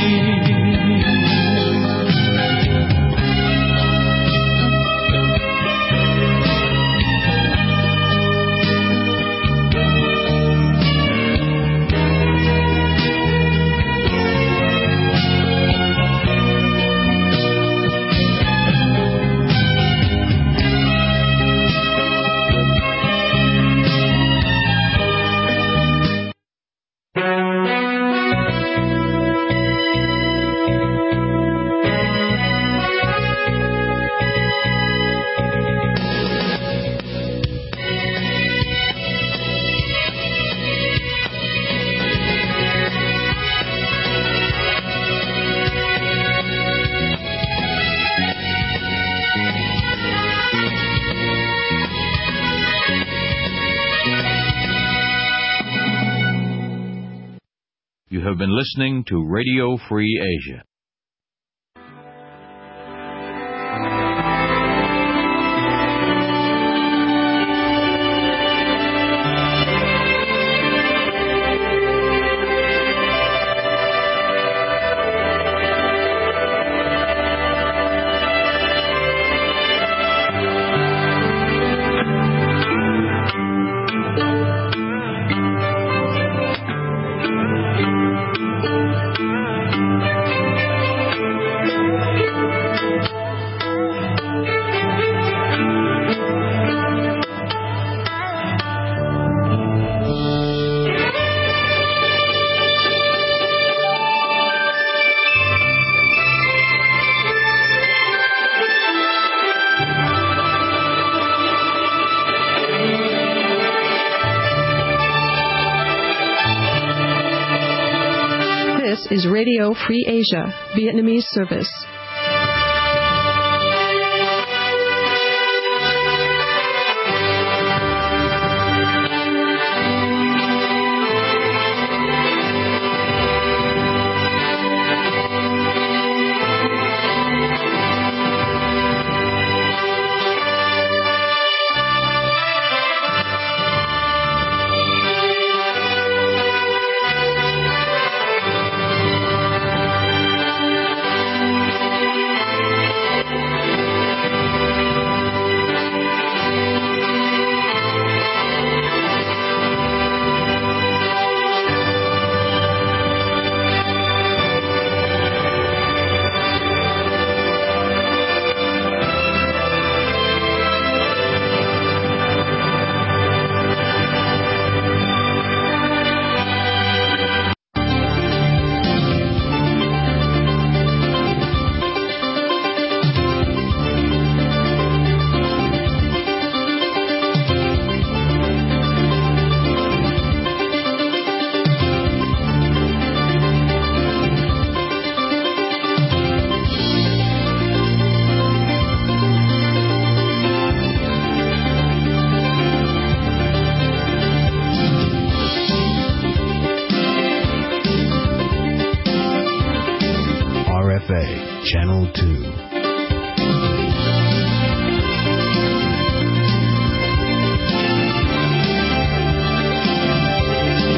S1: You have been listening to Radio Free Asia.
S3: This is Radio Free Asia, Vietnamese service.
S4: R F A Channel two.